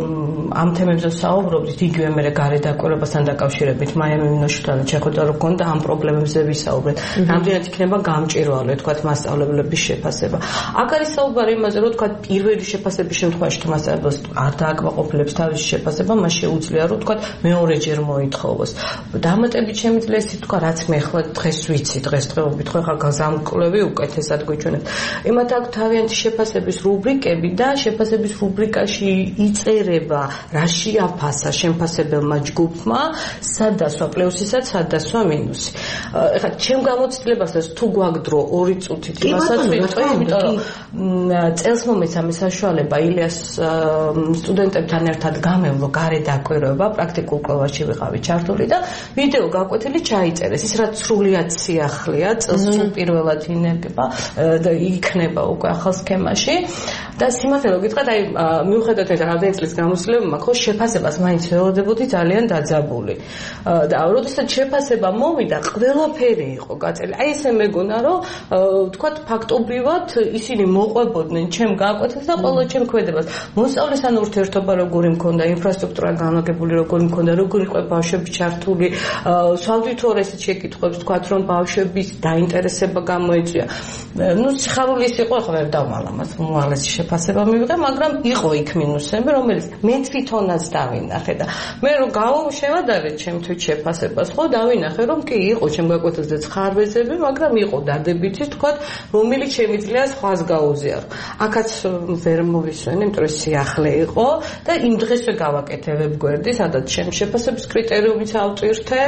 ამ თემებზე საუბრობთ იგივე მე გარე დაკვირვებასთან დაკავშირებით მაიამი მინოშთან შეხვედრა რო გქონდა ამ პრობლემებზე ვისაუბრეთ რამდენად იქნება გამჭვირვალე ვთქვათ მასწავლებლების შეფასება აქ არის საუბარი იმაზე რომ ვთქვათ პირველი შეფასების შემთხვევაში თუ მასწავლებლებს არ დააკმაყოფილებს თავისი შეფასება მას შეუძლია რომ ვთქვათ მეორეჯერ მოითხოვოს დამატებით შემიძლია ისე ვთქვა რაც მე ახლა დღეს ვიცი დღესდღეობით ხო ხა გაზამკვლევი უკეთესად გვიჩვენებს იმათ აქვს თავიანთი შეფასების რუბრიკები და შეფასების რუბრიკაში იწერება რა შეაფასა შემფასებელმა ჯგუფმა სადასვა პლუსისა სადასვა მინუსი ეხლა ჩემ გამოცდილებასაც თუ გვაქვს დრო ორი წუთით იმასაც ვიტყვი იმიტომ რომ წელს მომეცა მე საშუალება ილიას სტუდენტებთან ერთად გამევლო გარე დაკვირვება პრაქტიკულ კვლევაში ვიყავი ჩართული და ვიდეო გაკვეთილი ჩაიწერეს ის რაც სრულიად სიახლეა წელს სულ პირველად ინერგება და იქნება უკვე ახალ სქემაში და სიმართლე რომ გითხრათ აი მიუხედავად ეს რამდენი წლის გამოცდილება მაქვს ხო შეფასებას მაინც ველოდებოდი ძალიან დაძაბული და როდესაც შეფასება მოვიდა ყველაფერი იყო გაწეული აი ესე მეგონა რომ ვთქვათ ფაქტობრივად ისინი მოყვებოდნენ ჩემ გაკვეთილს და ყველა ჩემ ქმედებას მოსწავლესთან ურთიერთობა როგორი მქონდა ინფრასტრუქტურა განლაგებული როგორი მქონდა როგორი იყო ბავშვები ჩართული სვავდით ორ ესეთ შეკითხვებს ვთქვათ რომ ბავშვების დაინტერესება გამოიწვია ну სიხარული ის იყო ხო ვერ დავმალამას მომალეს შეფასება მივიღე მაგრამ იყო იქ მინუსები რომელიც მე თვითონაც დავინახე და მე რომ გავშევადარეთ ჩემ თვით შეფასებას ხო დავინახე რომ კი იყო ჩემ გაკვეთილზე ცხარბეზები მაგრამ იყო დადებითი ვთქვათ რომელიც შემიძლია სხვას გაუზიარო აქაც ვერ მოვისვენე იმიტომ რომ სიახლე იყო და იმ დღესვე გავაკეთე ვებგვერდი სადაც ჩემ შეფასების კრიტერიუმიც ავტვირთე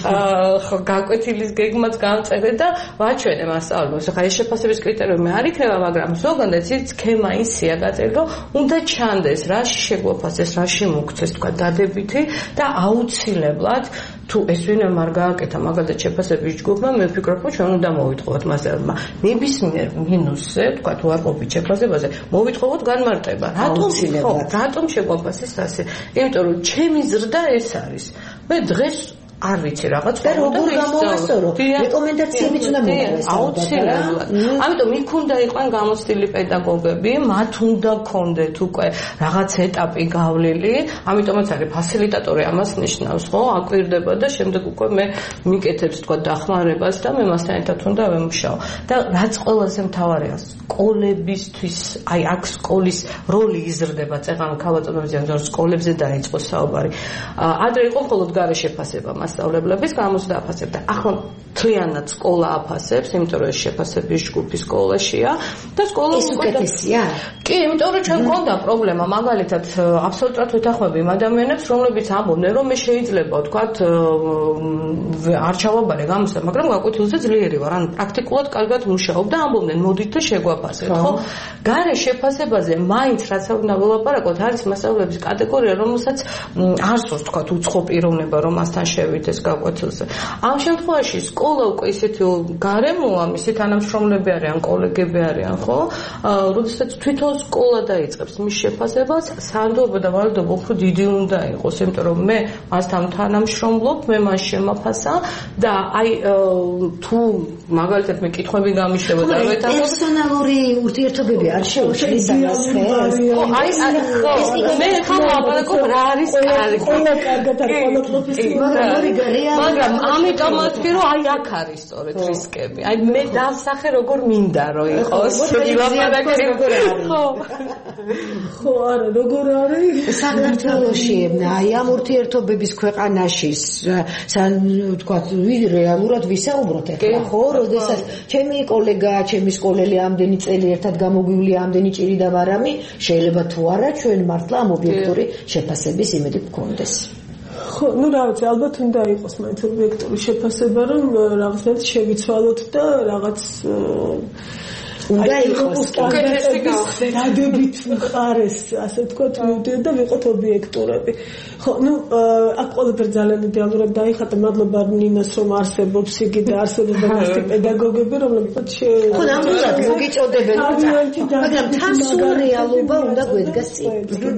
ხო გაკვეთილის გეგმაც გავწერე და ვაჩვენე მასწავლებლებს ხა ეს შეფასების კრიტერიუმი არ იქნება მაგრამ ზოგადად ის სქემა ისეა გაწეული რომ უნდა ჩანდეს რაში შეგვაფასეს რაში მოგცეს თქვა დადებითი და აუცილებლად თუ ეს ვინმე არ გააკეთა მაგალითად შეფასების ჯგუფმა მე ვფიქრობ რომ ჩვენ უნდა მოვიტყუოთ მასწავლებელმა ნებისმიერ მინუსზე თქვა თუ არ ყოფით შეფასებაზე მოვიტყუოთ განმარტება რატომ ხო რატომ შეგვაფასეს ასე იმიტომ რომ ჩემი ზრდა ეს არის მე დღეს არ ვიცი რაღაც და როგორ გამოვასწორო რეკომენდაციებიც უნდა მოვიდეს აუცილებლად ამიტომ იქ უნდა იყვნენ გამოცდილი პედაგოგები მათ უნდა ქონდეთ უკვე რაღაც ეტაპი გავლილი ამიტომაც არის ფასილიტატორი ამას ნიშნავს ხო აკვირდება და შემდეგ უკვე მე მიკეთებს თქვა დახმარებას და მე მასთან ერთად უნდა ვემუშაო და რაც ყველაზე მთავარია სკოლებისთვის აი აქ სკოლის როლი იზრდება წეღან ქალბატონებზე ან სკოლებზე დაიწყო საუბარი ადრე იყო მხოლოდ გარე შეფასება მასწავლებლების გამოცდა აფასებდა ახლა მთლიანად სკოლა აფასებს იმიტომ რომ ეს შეფასების ჯგუფი სკოლაშია და სკოლა უკეთესია კი იმიტომ რომ ჩვენ გქონდა პრობლემა მაგალითად აბსოლუტურად ვეთანხმები იმ ადამიანებს რომლებიც ამბობდნენ რომ მე შეიძლება ვთქვათ არ ჩავაბარე გამოცდა მაგრამ გაკვეთილზე ძლიერი ვარ ან პრაქტიკულად კარგად მუშაობ და ამბობდნენ მოდით და შეგვაფასეთ ხო გარე შეფასებაზე მაინც რაც უნდა ველაპარაკოთ არის მასწავლებლების კატეგორია რომელსაც არ სურს ვთქვათ უცხო პიროვნება რომ მასთან შევიდეს გაკვეთილზე ამ შემთხვევაში სკოლა უკვე ისეთი გარემოა მისი თანამშრომლები არიან კოლეგები არიან ხო როდესაც თვითონ სკოლა დაიწყებს მის შეფასებას სანდოობა და ვალიდობა უფრო დიდი უნდა იყოს იმიტომ რომ მე მასთან თანამშრომლობ მე მას შემაფასა და აი თუ მაგალითად მე კითხვები გამიშლება და ვეთანხმებ პერსონალური ურთიერთობები არ შეუძლია ხო აი ხო მე ხომ აპარაკობ რა არის კარგი ყველა კარგად არ ყველა პროფესიონალი მაგრამ ამიტომაც კი რომ აი აქ არის სწორედ რისკები აი მე დავსახე როგორ მინდა რომ იყოს ილაპარაკე ხო ხო არა როგორ არის საქართველოში აი ამ ურთიერთობების ქვეყანაში სან თქვა რეალურად ვისაუბროთ ახლა ხო როდესაც ჩემი კოლეგა ჩემი სკოლელი ამდენი წელი ერთად გამოგვივლია ამდენი ჭირი და ვარამი შეიძლება თუ არა ჩვენ მართლა ამ ობიექტური შეფასების იმედი გქონდეს ხო, ну რაღაც ალბათ უნდა იყოს მაინც ობიექტური შეფასება, რომ რაღაცნაირად შევიცვალოთ და რაღაც უნდა იყოს უკეთესი გახდეთ. დადებით მხარეს, ასე ვთქვათ, მივდიოთ და ვიყოთ ობიექტურები. ხო, ну, აქ ყველაფერი ძალიან იდეალურად დაიხატა, მადლობა ნინას რომ არსებობს იგი და არსებობს მასტი პედაგოგები, რომლებიც ხო, ნამდვილად მოგიწოდებენ, მაგრამ თან სულ რეალობა უნდა გვედგას წინ.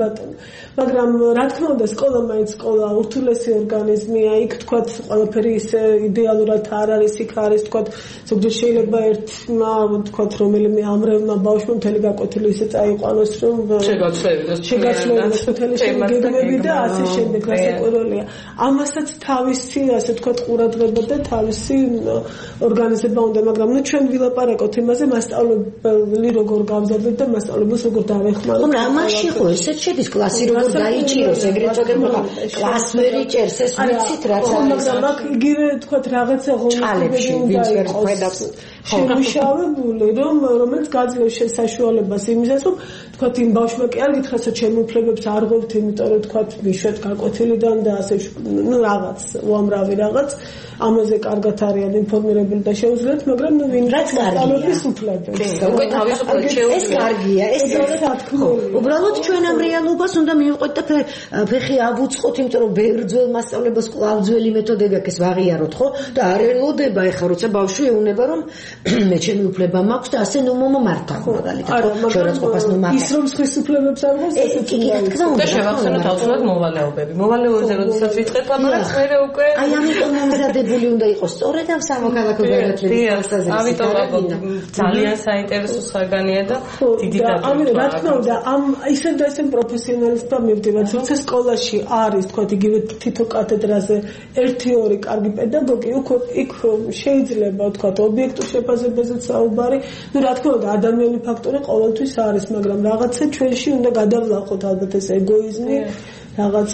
მაგრამ რა თქმა უნდა, სკოლა მაინც სკოლა ურთულესი ორგანიზმია, იქ თქვათ ყველაფერი ისე იდეალურად არ არის, იქ არის თქვათ ზოგჯერ შეიძლება ერთმა თქვათ რომელიმე ამრევმა ბავშვმა მთელი გაკვეთილი ისე წაიყვანოს, რომ შეგაცვლევიდეს შეგაცვლევიდეს მთელი შეგეგმები და ასე შემდეგ, რასაკვირველია. ამასაც თავისი ასე თქვათ ყურადღება და თავისი ორგანიზება უნდა, მაგრამ ნუ ჩვენ ვილაპარაკოთ იმაზე, მასწავლებელი როგორ გამზადდეთ და მასწავლებელს როგორ დავეხმაროთ. ხომ რა მასში ხო ესეც შედის კლასი როგორ დაიჭიროს, ეგრეთ წოდება კლას ვერ იჭერს, ეს ვიცით რაც არის. მაგრამ აქ იგივე თქვათ რაღაცა ღონისძიებები უნდა იყოს შემუშავებული, რომ რომელიც გაძლევს საშუალებას იმისას, რომ თქვათ იმ ბავშვმა კი არ გითხრას, რომ ჩემი უფლებებს არ ღვევთ, იმიტომ რომ თქვათ მიშვეთ გაკვეთილიდან და ასე ნუ რაღაც უამრავი რაღაც ამაზე კარგად არიან ინფორმირებული და შეუძლიათ, მაგრამ ნუ ვინ რაც სწავლების უფლებებს. უკვე თავისუფლად შეუძლია. ეს კარგია, ეს უბრალოდ ჩვენ ამ რეალობას უნდა მივყვეთ და ფეხი ავუწყოთ, იმიტომ რომ ბევრ ძველ მასწავლებლებს კვლავ ძველი მეთოდები აქვს ვაღიაროთ, ხო? და არ ელოდება ეხლა როცა ბავშვი ეუნება რომ მე ჩემი უფლება მაქვს და ასე ნუ მომმართავ მაგალითად, ხო? შევაწყობას ნუ მაგას. ის რომ სხვის უფლებებს არ გვაქვს, ეს კი რა თქმა უნდა. და შევახსენოთ ავსურად მოვალეობები. მოვალეობებზე როდესაც ვიწყეთ ლაპარაკს, მე უკვე აი ამიტომ მომზადებული უნდა იყოს სწორედ ამ სამოქალაქო განათლების პროცესზე. ამიტომ ძალიან საინტერესო საგანია და დიდი დაწესება. ამიტომ რა თქმა უნდა, ამ ისე და ისე პროფესიონალისტთა მივდივართ, როცა სკოლაში არის, თქვათ იგივე თითო კათედრაზე ერთი ორი კარგი პედაგოგი, იქ შეიძლება თქვათ ობიექტურ შეფასებაზეც საუბარი. ნუ რა თქმა უნდა, ადამიანური ფაქტორი ყოველთვის არის, მაგრამ რაღაცა ჩვენში უნდა გადავლახოთ ალბათ ეს ეგოიზმი. რაღაც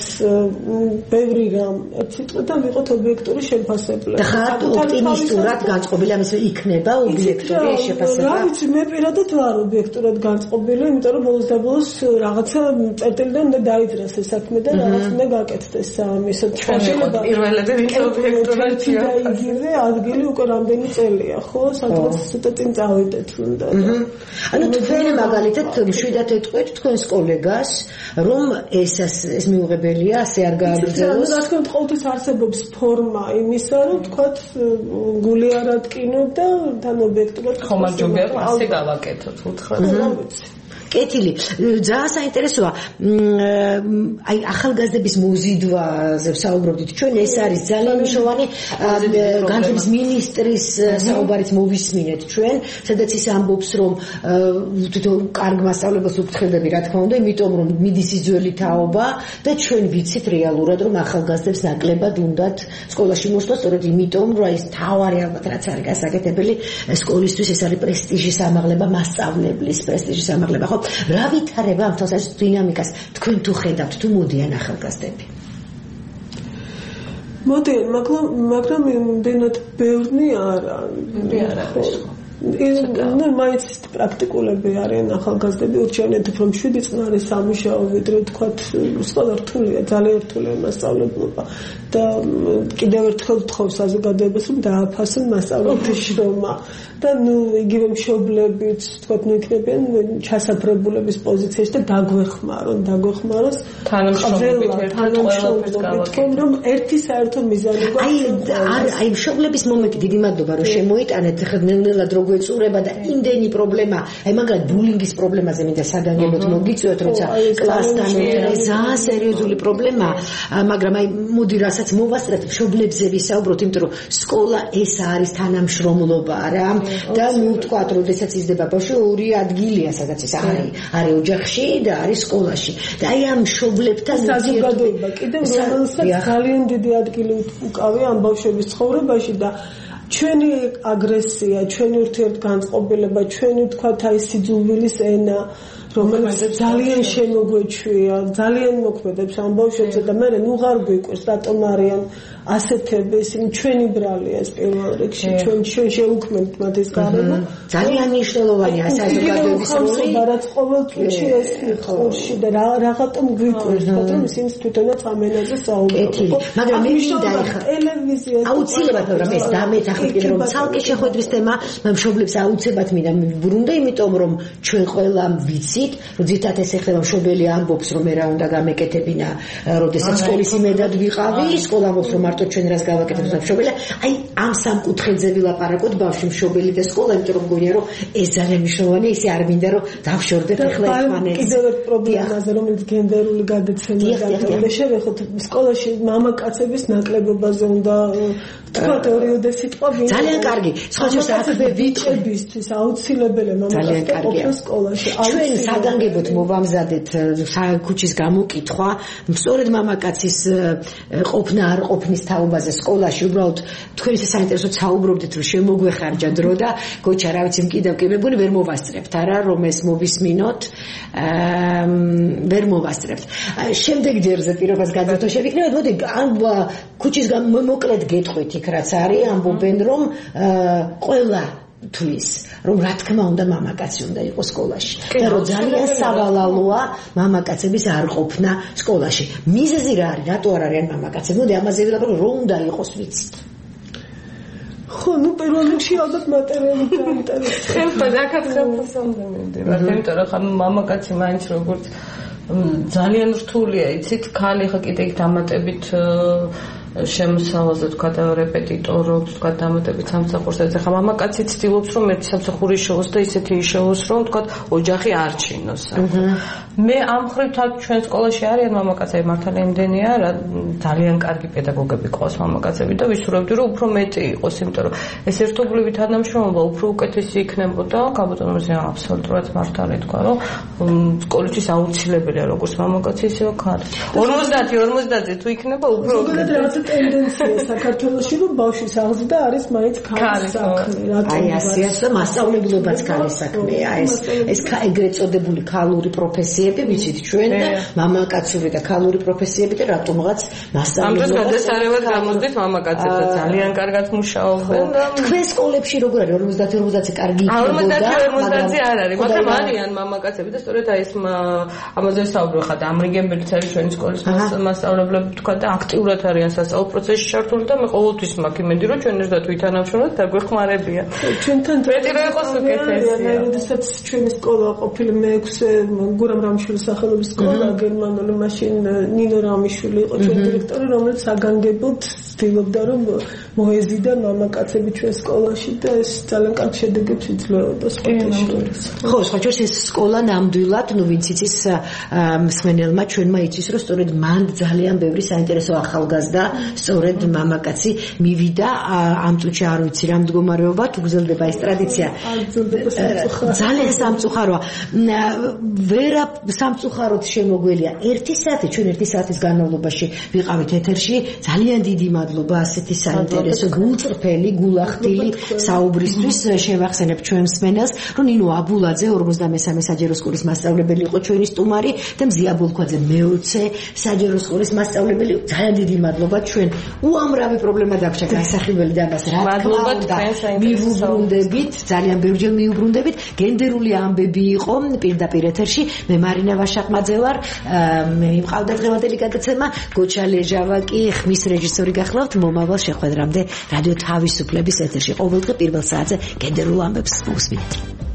ბევრი რამ ერთ სიტყვით ვიყოთ ობიექტური შეფასებები. და ხართ ოპტიმისტურად განწყობილი ამის იქნება ობიექტური შეფასება. რა ვიცი, მე პირადად ვარ ობიექტურად განწყობილი, იმიტომ რომ ბოლოს და ბოლოს რაღაცა წერტილიდან უნდა დაიძრას ეს საქმე და რაღაც უნდა გაკეთდეს ამის შეიძლება პირველები ვინც ობიექტურად იგივე ადგილი უკვე რამდენი წელია, ხო? სადღაც ცოტა წინ წავიდეთ უნდა. ანუ თქვენ მაგალითად მშვიდად ეტყვით თქვენს კოლეგას, რომ ეს ეს მიუღებელია, ასე არ გააგრძელოს. რა თქმა უნდა, ყოველთვის არსებობს ფორმა იმისა, რომ თქვათ გული არ ატკინო და თან ობიექტურად ხომ არ ჯობია ასე გავაკეთოთ უთხრათ. კეთილი, ძალიან საინტერესოა. აი ახალგაზრდების მოზიდვაზე ვსაუბრობდით. ჩვენ ეს არის ძალიან მნიშვნელოვანი განათლების მინისტრის საუბარიც მოვისმინეთ ჩვენ, სადაც ის ამბობს, რომ თვითონ კარგ მასწავლებელს უფრთხილდები, რა თქმა უნდა, იმიტომ რომ მიდის იძველი თაობა და ჩვენ ვიცით რეალურად, რომ ახალგაზრდებს ნაკლებად უნდათ სკოლაში მოსვლა, სწორედ იმიტომ, რომ ეს თავარი ალბათ რაც არის გასაკეთებელი სკოლისთვის, ეს არის პრესტიჟის ამაღლება, მასწავლებლის პრესტიჟის ამაღლება, ხო? რა ვითარება ამ თავს დინამიკას თქვენ თუ ხედავთ, თუ მოდიან ახალგაზრდები? მოდიან, მაგრამ მაგრამ იმდენად ბევრი არა. არა არის. ნუ მაინც პრაქტიკულები არიან ახალგაზრდები, ურჩევნით უფრო მშვიდი წყნარი სამუშაო, ვიდრე თქვათ სკოლა რთულია, ძალიან რთულია მასწავლებლობა და კიდევ ერთხელ ვთხოვ საზოგადოებას, რომ დააფასონ მასწავლებლის შრომა და ნუ იგივე მშობლებიც თქვათ ნუ იქნებიან ჩასაფრებულების პოზიციაში და დაგვეხმარონ, დაგვეხმაროს თანამშრომლობით ერთად ყველაფერს გავაკეთოთ. რომ ერთი საერთო მიზანი გვაქვს. აი აი მშობლების მომენტი, დიდი მადლობა რომ შემოიტანეთ, ხა ნელ-ნელად რო გვეწურება და იმდენი პრობლემა, აი მაგალითად ბულინგის პრობლემაზე მინდა საგანგებოდ მოგიწვიოთ, როცა კლასთან ერთად ძალიან სერიოზული პრობლემაა, მაგრამ აი მოდი რასაც მოვასწრეთ მშობლებზე ვისაუბროთ, იმიტომ რომ სკოლა ეს არის თანამშრომლობა რა და ნუ თქვა, როდესაც იზრდება ბავშვი ორი ადგილია, სადაც ის არის, არის ოჯახში და არის სკოლაში. და აი ამ მშობლებთან საზოგადოება კიდევ რომელსაც ძალიან დიდი ადგილი უკავია ამ ბავშვების ცხოვრებაში და ჩვენი აგრესია, ჩვენი ურთიერთგანწყობილება, ჩვენი თქვათ აი სიძულვილის ენა, რომელიც ძალიან შემოგვეჩვია, ძალიან მოქმედებს ამ ბავშვებზე და მე ნუ ღარ გვიყვეს, რატომ არიან ასეთები, ისინი ჩვენი ბრალია ეს პირველ რიგში, ჩვენ ჩვენ შევუქმნით მათ ეს გარემო. ძალიან მნიშვნელოვანია საზოგადოების როლი, რაც ყოველთვის ეს ხურში და რაღაცამ გვიყვეს, რომ ისინი თვითონაც ამ ენაზე საუბრობენ. მაგრამ მე მინდა ეხლა ტელევიზია აუცილებლად, მაგრამ ეს დამეთახმით კიდე რომ ცალკე შეხვედრის თემა, მშობლებს აუცილებლად მინდა ვიბრუნდე, იმიტომ რომ ჩვენ ყველა ვიცი ვიცით, რომ ძირთად ეს ეხება მშობელი ამბობს, რომ მე რა უნდა გამეკეთებინა, როდესაც სკოლის იმედად ვიყავი, სკოლა ამბობს, რომ მარტო ჩვენ რას გავაკეთებთ მშობელი. აი ამ სამ კუთხეზე ვილაპარაკოთ ბავშვი, მშობელი და სკოლა, იმიტომ რომ მგონია რომ ეს ძალიან მნიშვნელოვანია, ისე არ მინდა რომ დავშორდეთ ახლა ერთმანეთს. კიდევ ერთ პრობლემაზე, რომელიც გენდერული გადაცემა და შევეხოთ სკოლაში მამაკაცების ნაკლებობაზე უნდა თქვა თეორიული სიტყვა ძალიან კარგი. სხვათა საქმე ვიწყებისთვის აუცილებელია მამაკაცთა ყოფნა სკოლაში. ჩვენ საგანგებოდ მოვამზადეთ ქუჩის გამოკითხვა, სწორედ მამაკაცის ყოფნა არ ყოფნის თაობაზე სკოლაში. უბრალოდ თქვენ ისე საინტერესოდ საუბრობდით, რომ შემოგვეხარჯა დრო და გოჩა რა ვიცი მკიდავ კი მეგონი ვერ მოვასწრებთ არა რომ ეს მოვისმინოთ ვერ მოვასწრებთ. შემდეგ ჯერზე პირობას გადავთო შევიქნებოდ მოდი ამ ქუჩის მოკლედ გეტყვით იქ რაც არის ამბობენ რომ ყველა თulis რომ რა თქმა უნდა მამაკაცი უნდა იყოს სკოლაში და რომ ძალიან სავალალოა მამაკაცების არ ყოფნა სკოლაში. მიზეზი რა არის? რატო არ არიან მამაკაცები? მოდი ამაზე ვილაპარაკო რომ უნდა იყოს ვიცით. ხო, ну პირველ რიგში ალბათ მატერიალური დაინტერესება. ხება დაკითხებს ამდენად. იმიტომ რომ ხომ მამაკაცი მაინც როგორც ძალიან რთულია, იცით, ქალი ხა კიდე იქ დამატებით შემოსავალზე თქვა და რეპეტიტორობს, თქვა დამატებით სამსახურს. ეხლა მამაკაცი ცდილობს რომ ერთი სამსახური შეოს და ისეთი შეოს რომ თქვა ოჯახი არ ჩინოს. მე ამ ხრივ ჩვენ სკოლაში არიან მამაკაცები მართალი იმდენია, რა ძალიან კარგი პედაგოგები ყავს მამაკაცები და ვისურვებდი რომ უფრო მეტი იყოს, იმიტომ რომ ეს ერთობლივი თანამშრომლობა უფრო უკეთესი იქნებოდა. გაბატონებაზე აბსოლუტურად მართალი თქვა რომ სკოლისთვის აუცილებელია როგორც მამაკაცი ისე ქალი. ორმოცდაათი ორმოცდაათი თუ იქნება უფრო ტენდენცია საქართველოში რომ ბავშვის აღზრდა არის მაინც ქალის საქმე. აი ასეა და მასწავლებლობაც ქალის საქმეა. ეს ეს ეგრეთ წოდებული ქალური პროფესიები ვიცით ჩვენ და მამაკაცური და ქალური პროფესიები და რატომღაც მასწავლებლობა. ამ დროს გადასარევად გამოდით მამაკაცებსაც ძალიან კარგად მუშაობენ და თქვენ სკოლებში როგორ არის ორმოცდაათი ორმოცდაათი კარგი იქნება? ორმოცდაათი ორმოცდაათი არ არის, მაგრამ არიან მამაკაცები და სწორედ აი ეს ამაზე საუბრო ხარ და ამრიგებელიც არის ჩვენი სკოლის მასწავლებლები თქვა და აქტიურად არიან სასწავლო პროცესში ჩართული და მე ყოველთვის მაქვს იმედი რომ ჩვენ ერთად ვითანამშრომლოთ და გვეხმარებიან. ჩვენთან მეტი რა იყოს უკეთესია. როდესაც ჩვენი სკოლა ყოფილი მეექვსე გურამ რამიშვილის სახელობის სკოლა გერმანული მაშინ ნინო რამიშვილი იყო ჩვენი დირექტორი რომელიც საგანგებოდ ცდილობდა რომ მოეზიდა მამაკაცები ჩვენ სკოლაში და ეს ძალიან კარგ შედეგებს იძლეოდა სკოლაში. ხო, სხვაჯერ ეს სკოლა ნამდვილად ნუ ვინც იცის მსმენელმა ჩვენმა იცის რომ სწორედ მან ძალიან ბევრი საინტერესო ახალგაზრდა სწორედ მამაკაცი მივიდა ამ წუთში არ ვიცი რა მდგომარეობა თუ გრძელდება ეს ტრადიცია ძალიან სამწუხაროა ვერა სამწუხაროდ შემოგველია ერთი საათი ჩვენ ერთი საათის განმავლობაში ვიყავით ეთერში ძალიან დიდი მადლობა ასეთი საინტერესო გულწრფელი გულახდილი საუბრისთვის შევახსენებ ჩვენ მსმენელს რომ ნინო აბულაძე ორმოცდამესამე საჯარო სკოლის მასწავლებელი იყო ჩვენი სტუმარი და მზია ბოლქვაძე მეოცე საჯარო სკოლის მასწავლებელი ძალიან დიდი მადლობა ჩვენ უამრავი პრობლემა დაგვჭა გასახილველი და მას რა თქმა უნდა მივუბრუნდებით ძალიან ბევრჯერ მივუბრუნდებით გენდერული ამბები იყო პირდაპირ ეთერში მე მარინა ვაშაყმაძე ვარ მე მიყავდა დღევანდელი გადაცემა გოჩა ლეჟავა კი ხმის რეჟისორი გახლავთ მომავალ შეხვედრამდე რადიო თავისუფლების ეთერში ყოველდღე პირველ საათზე გენდერულ ამბებს მოვსმინეთ.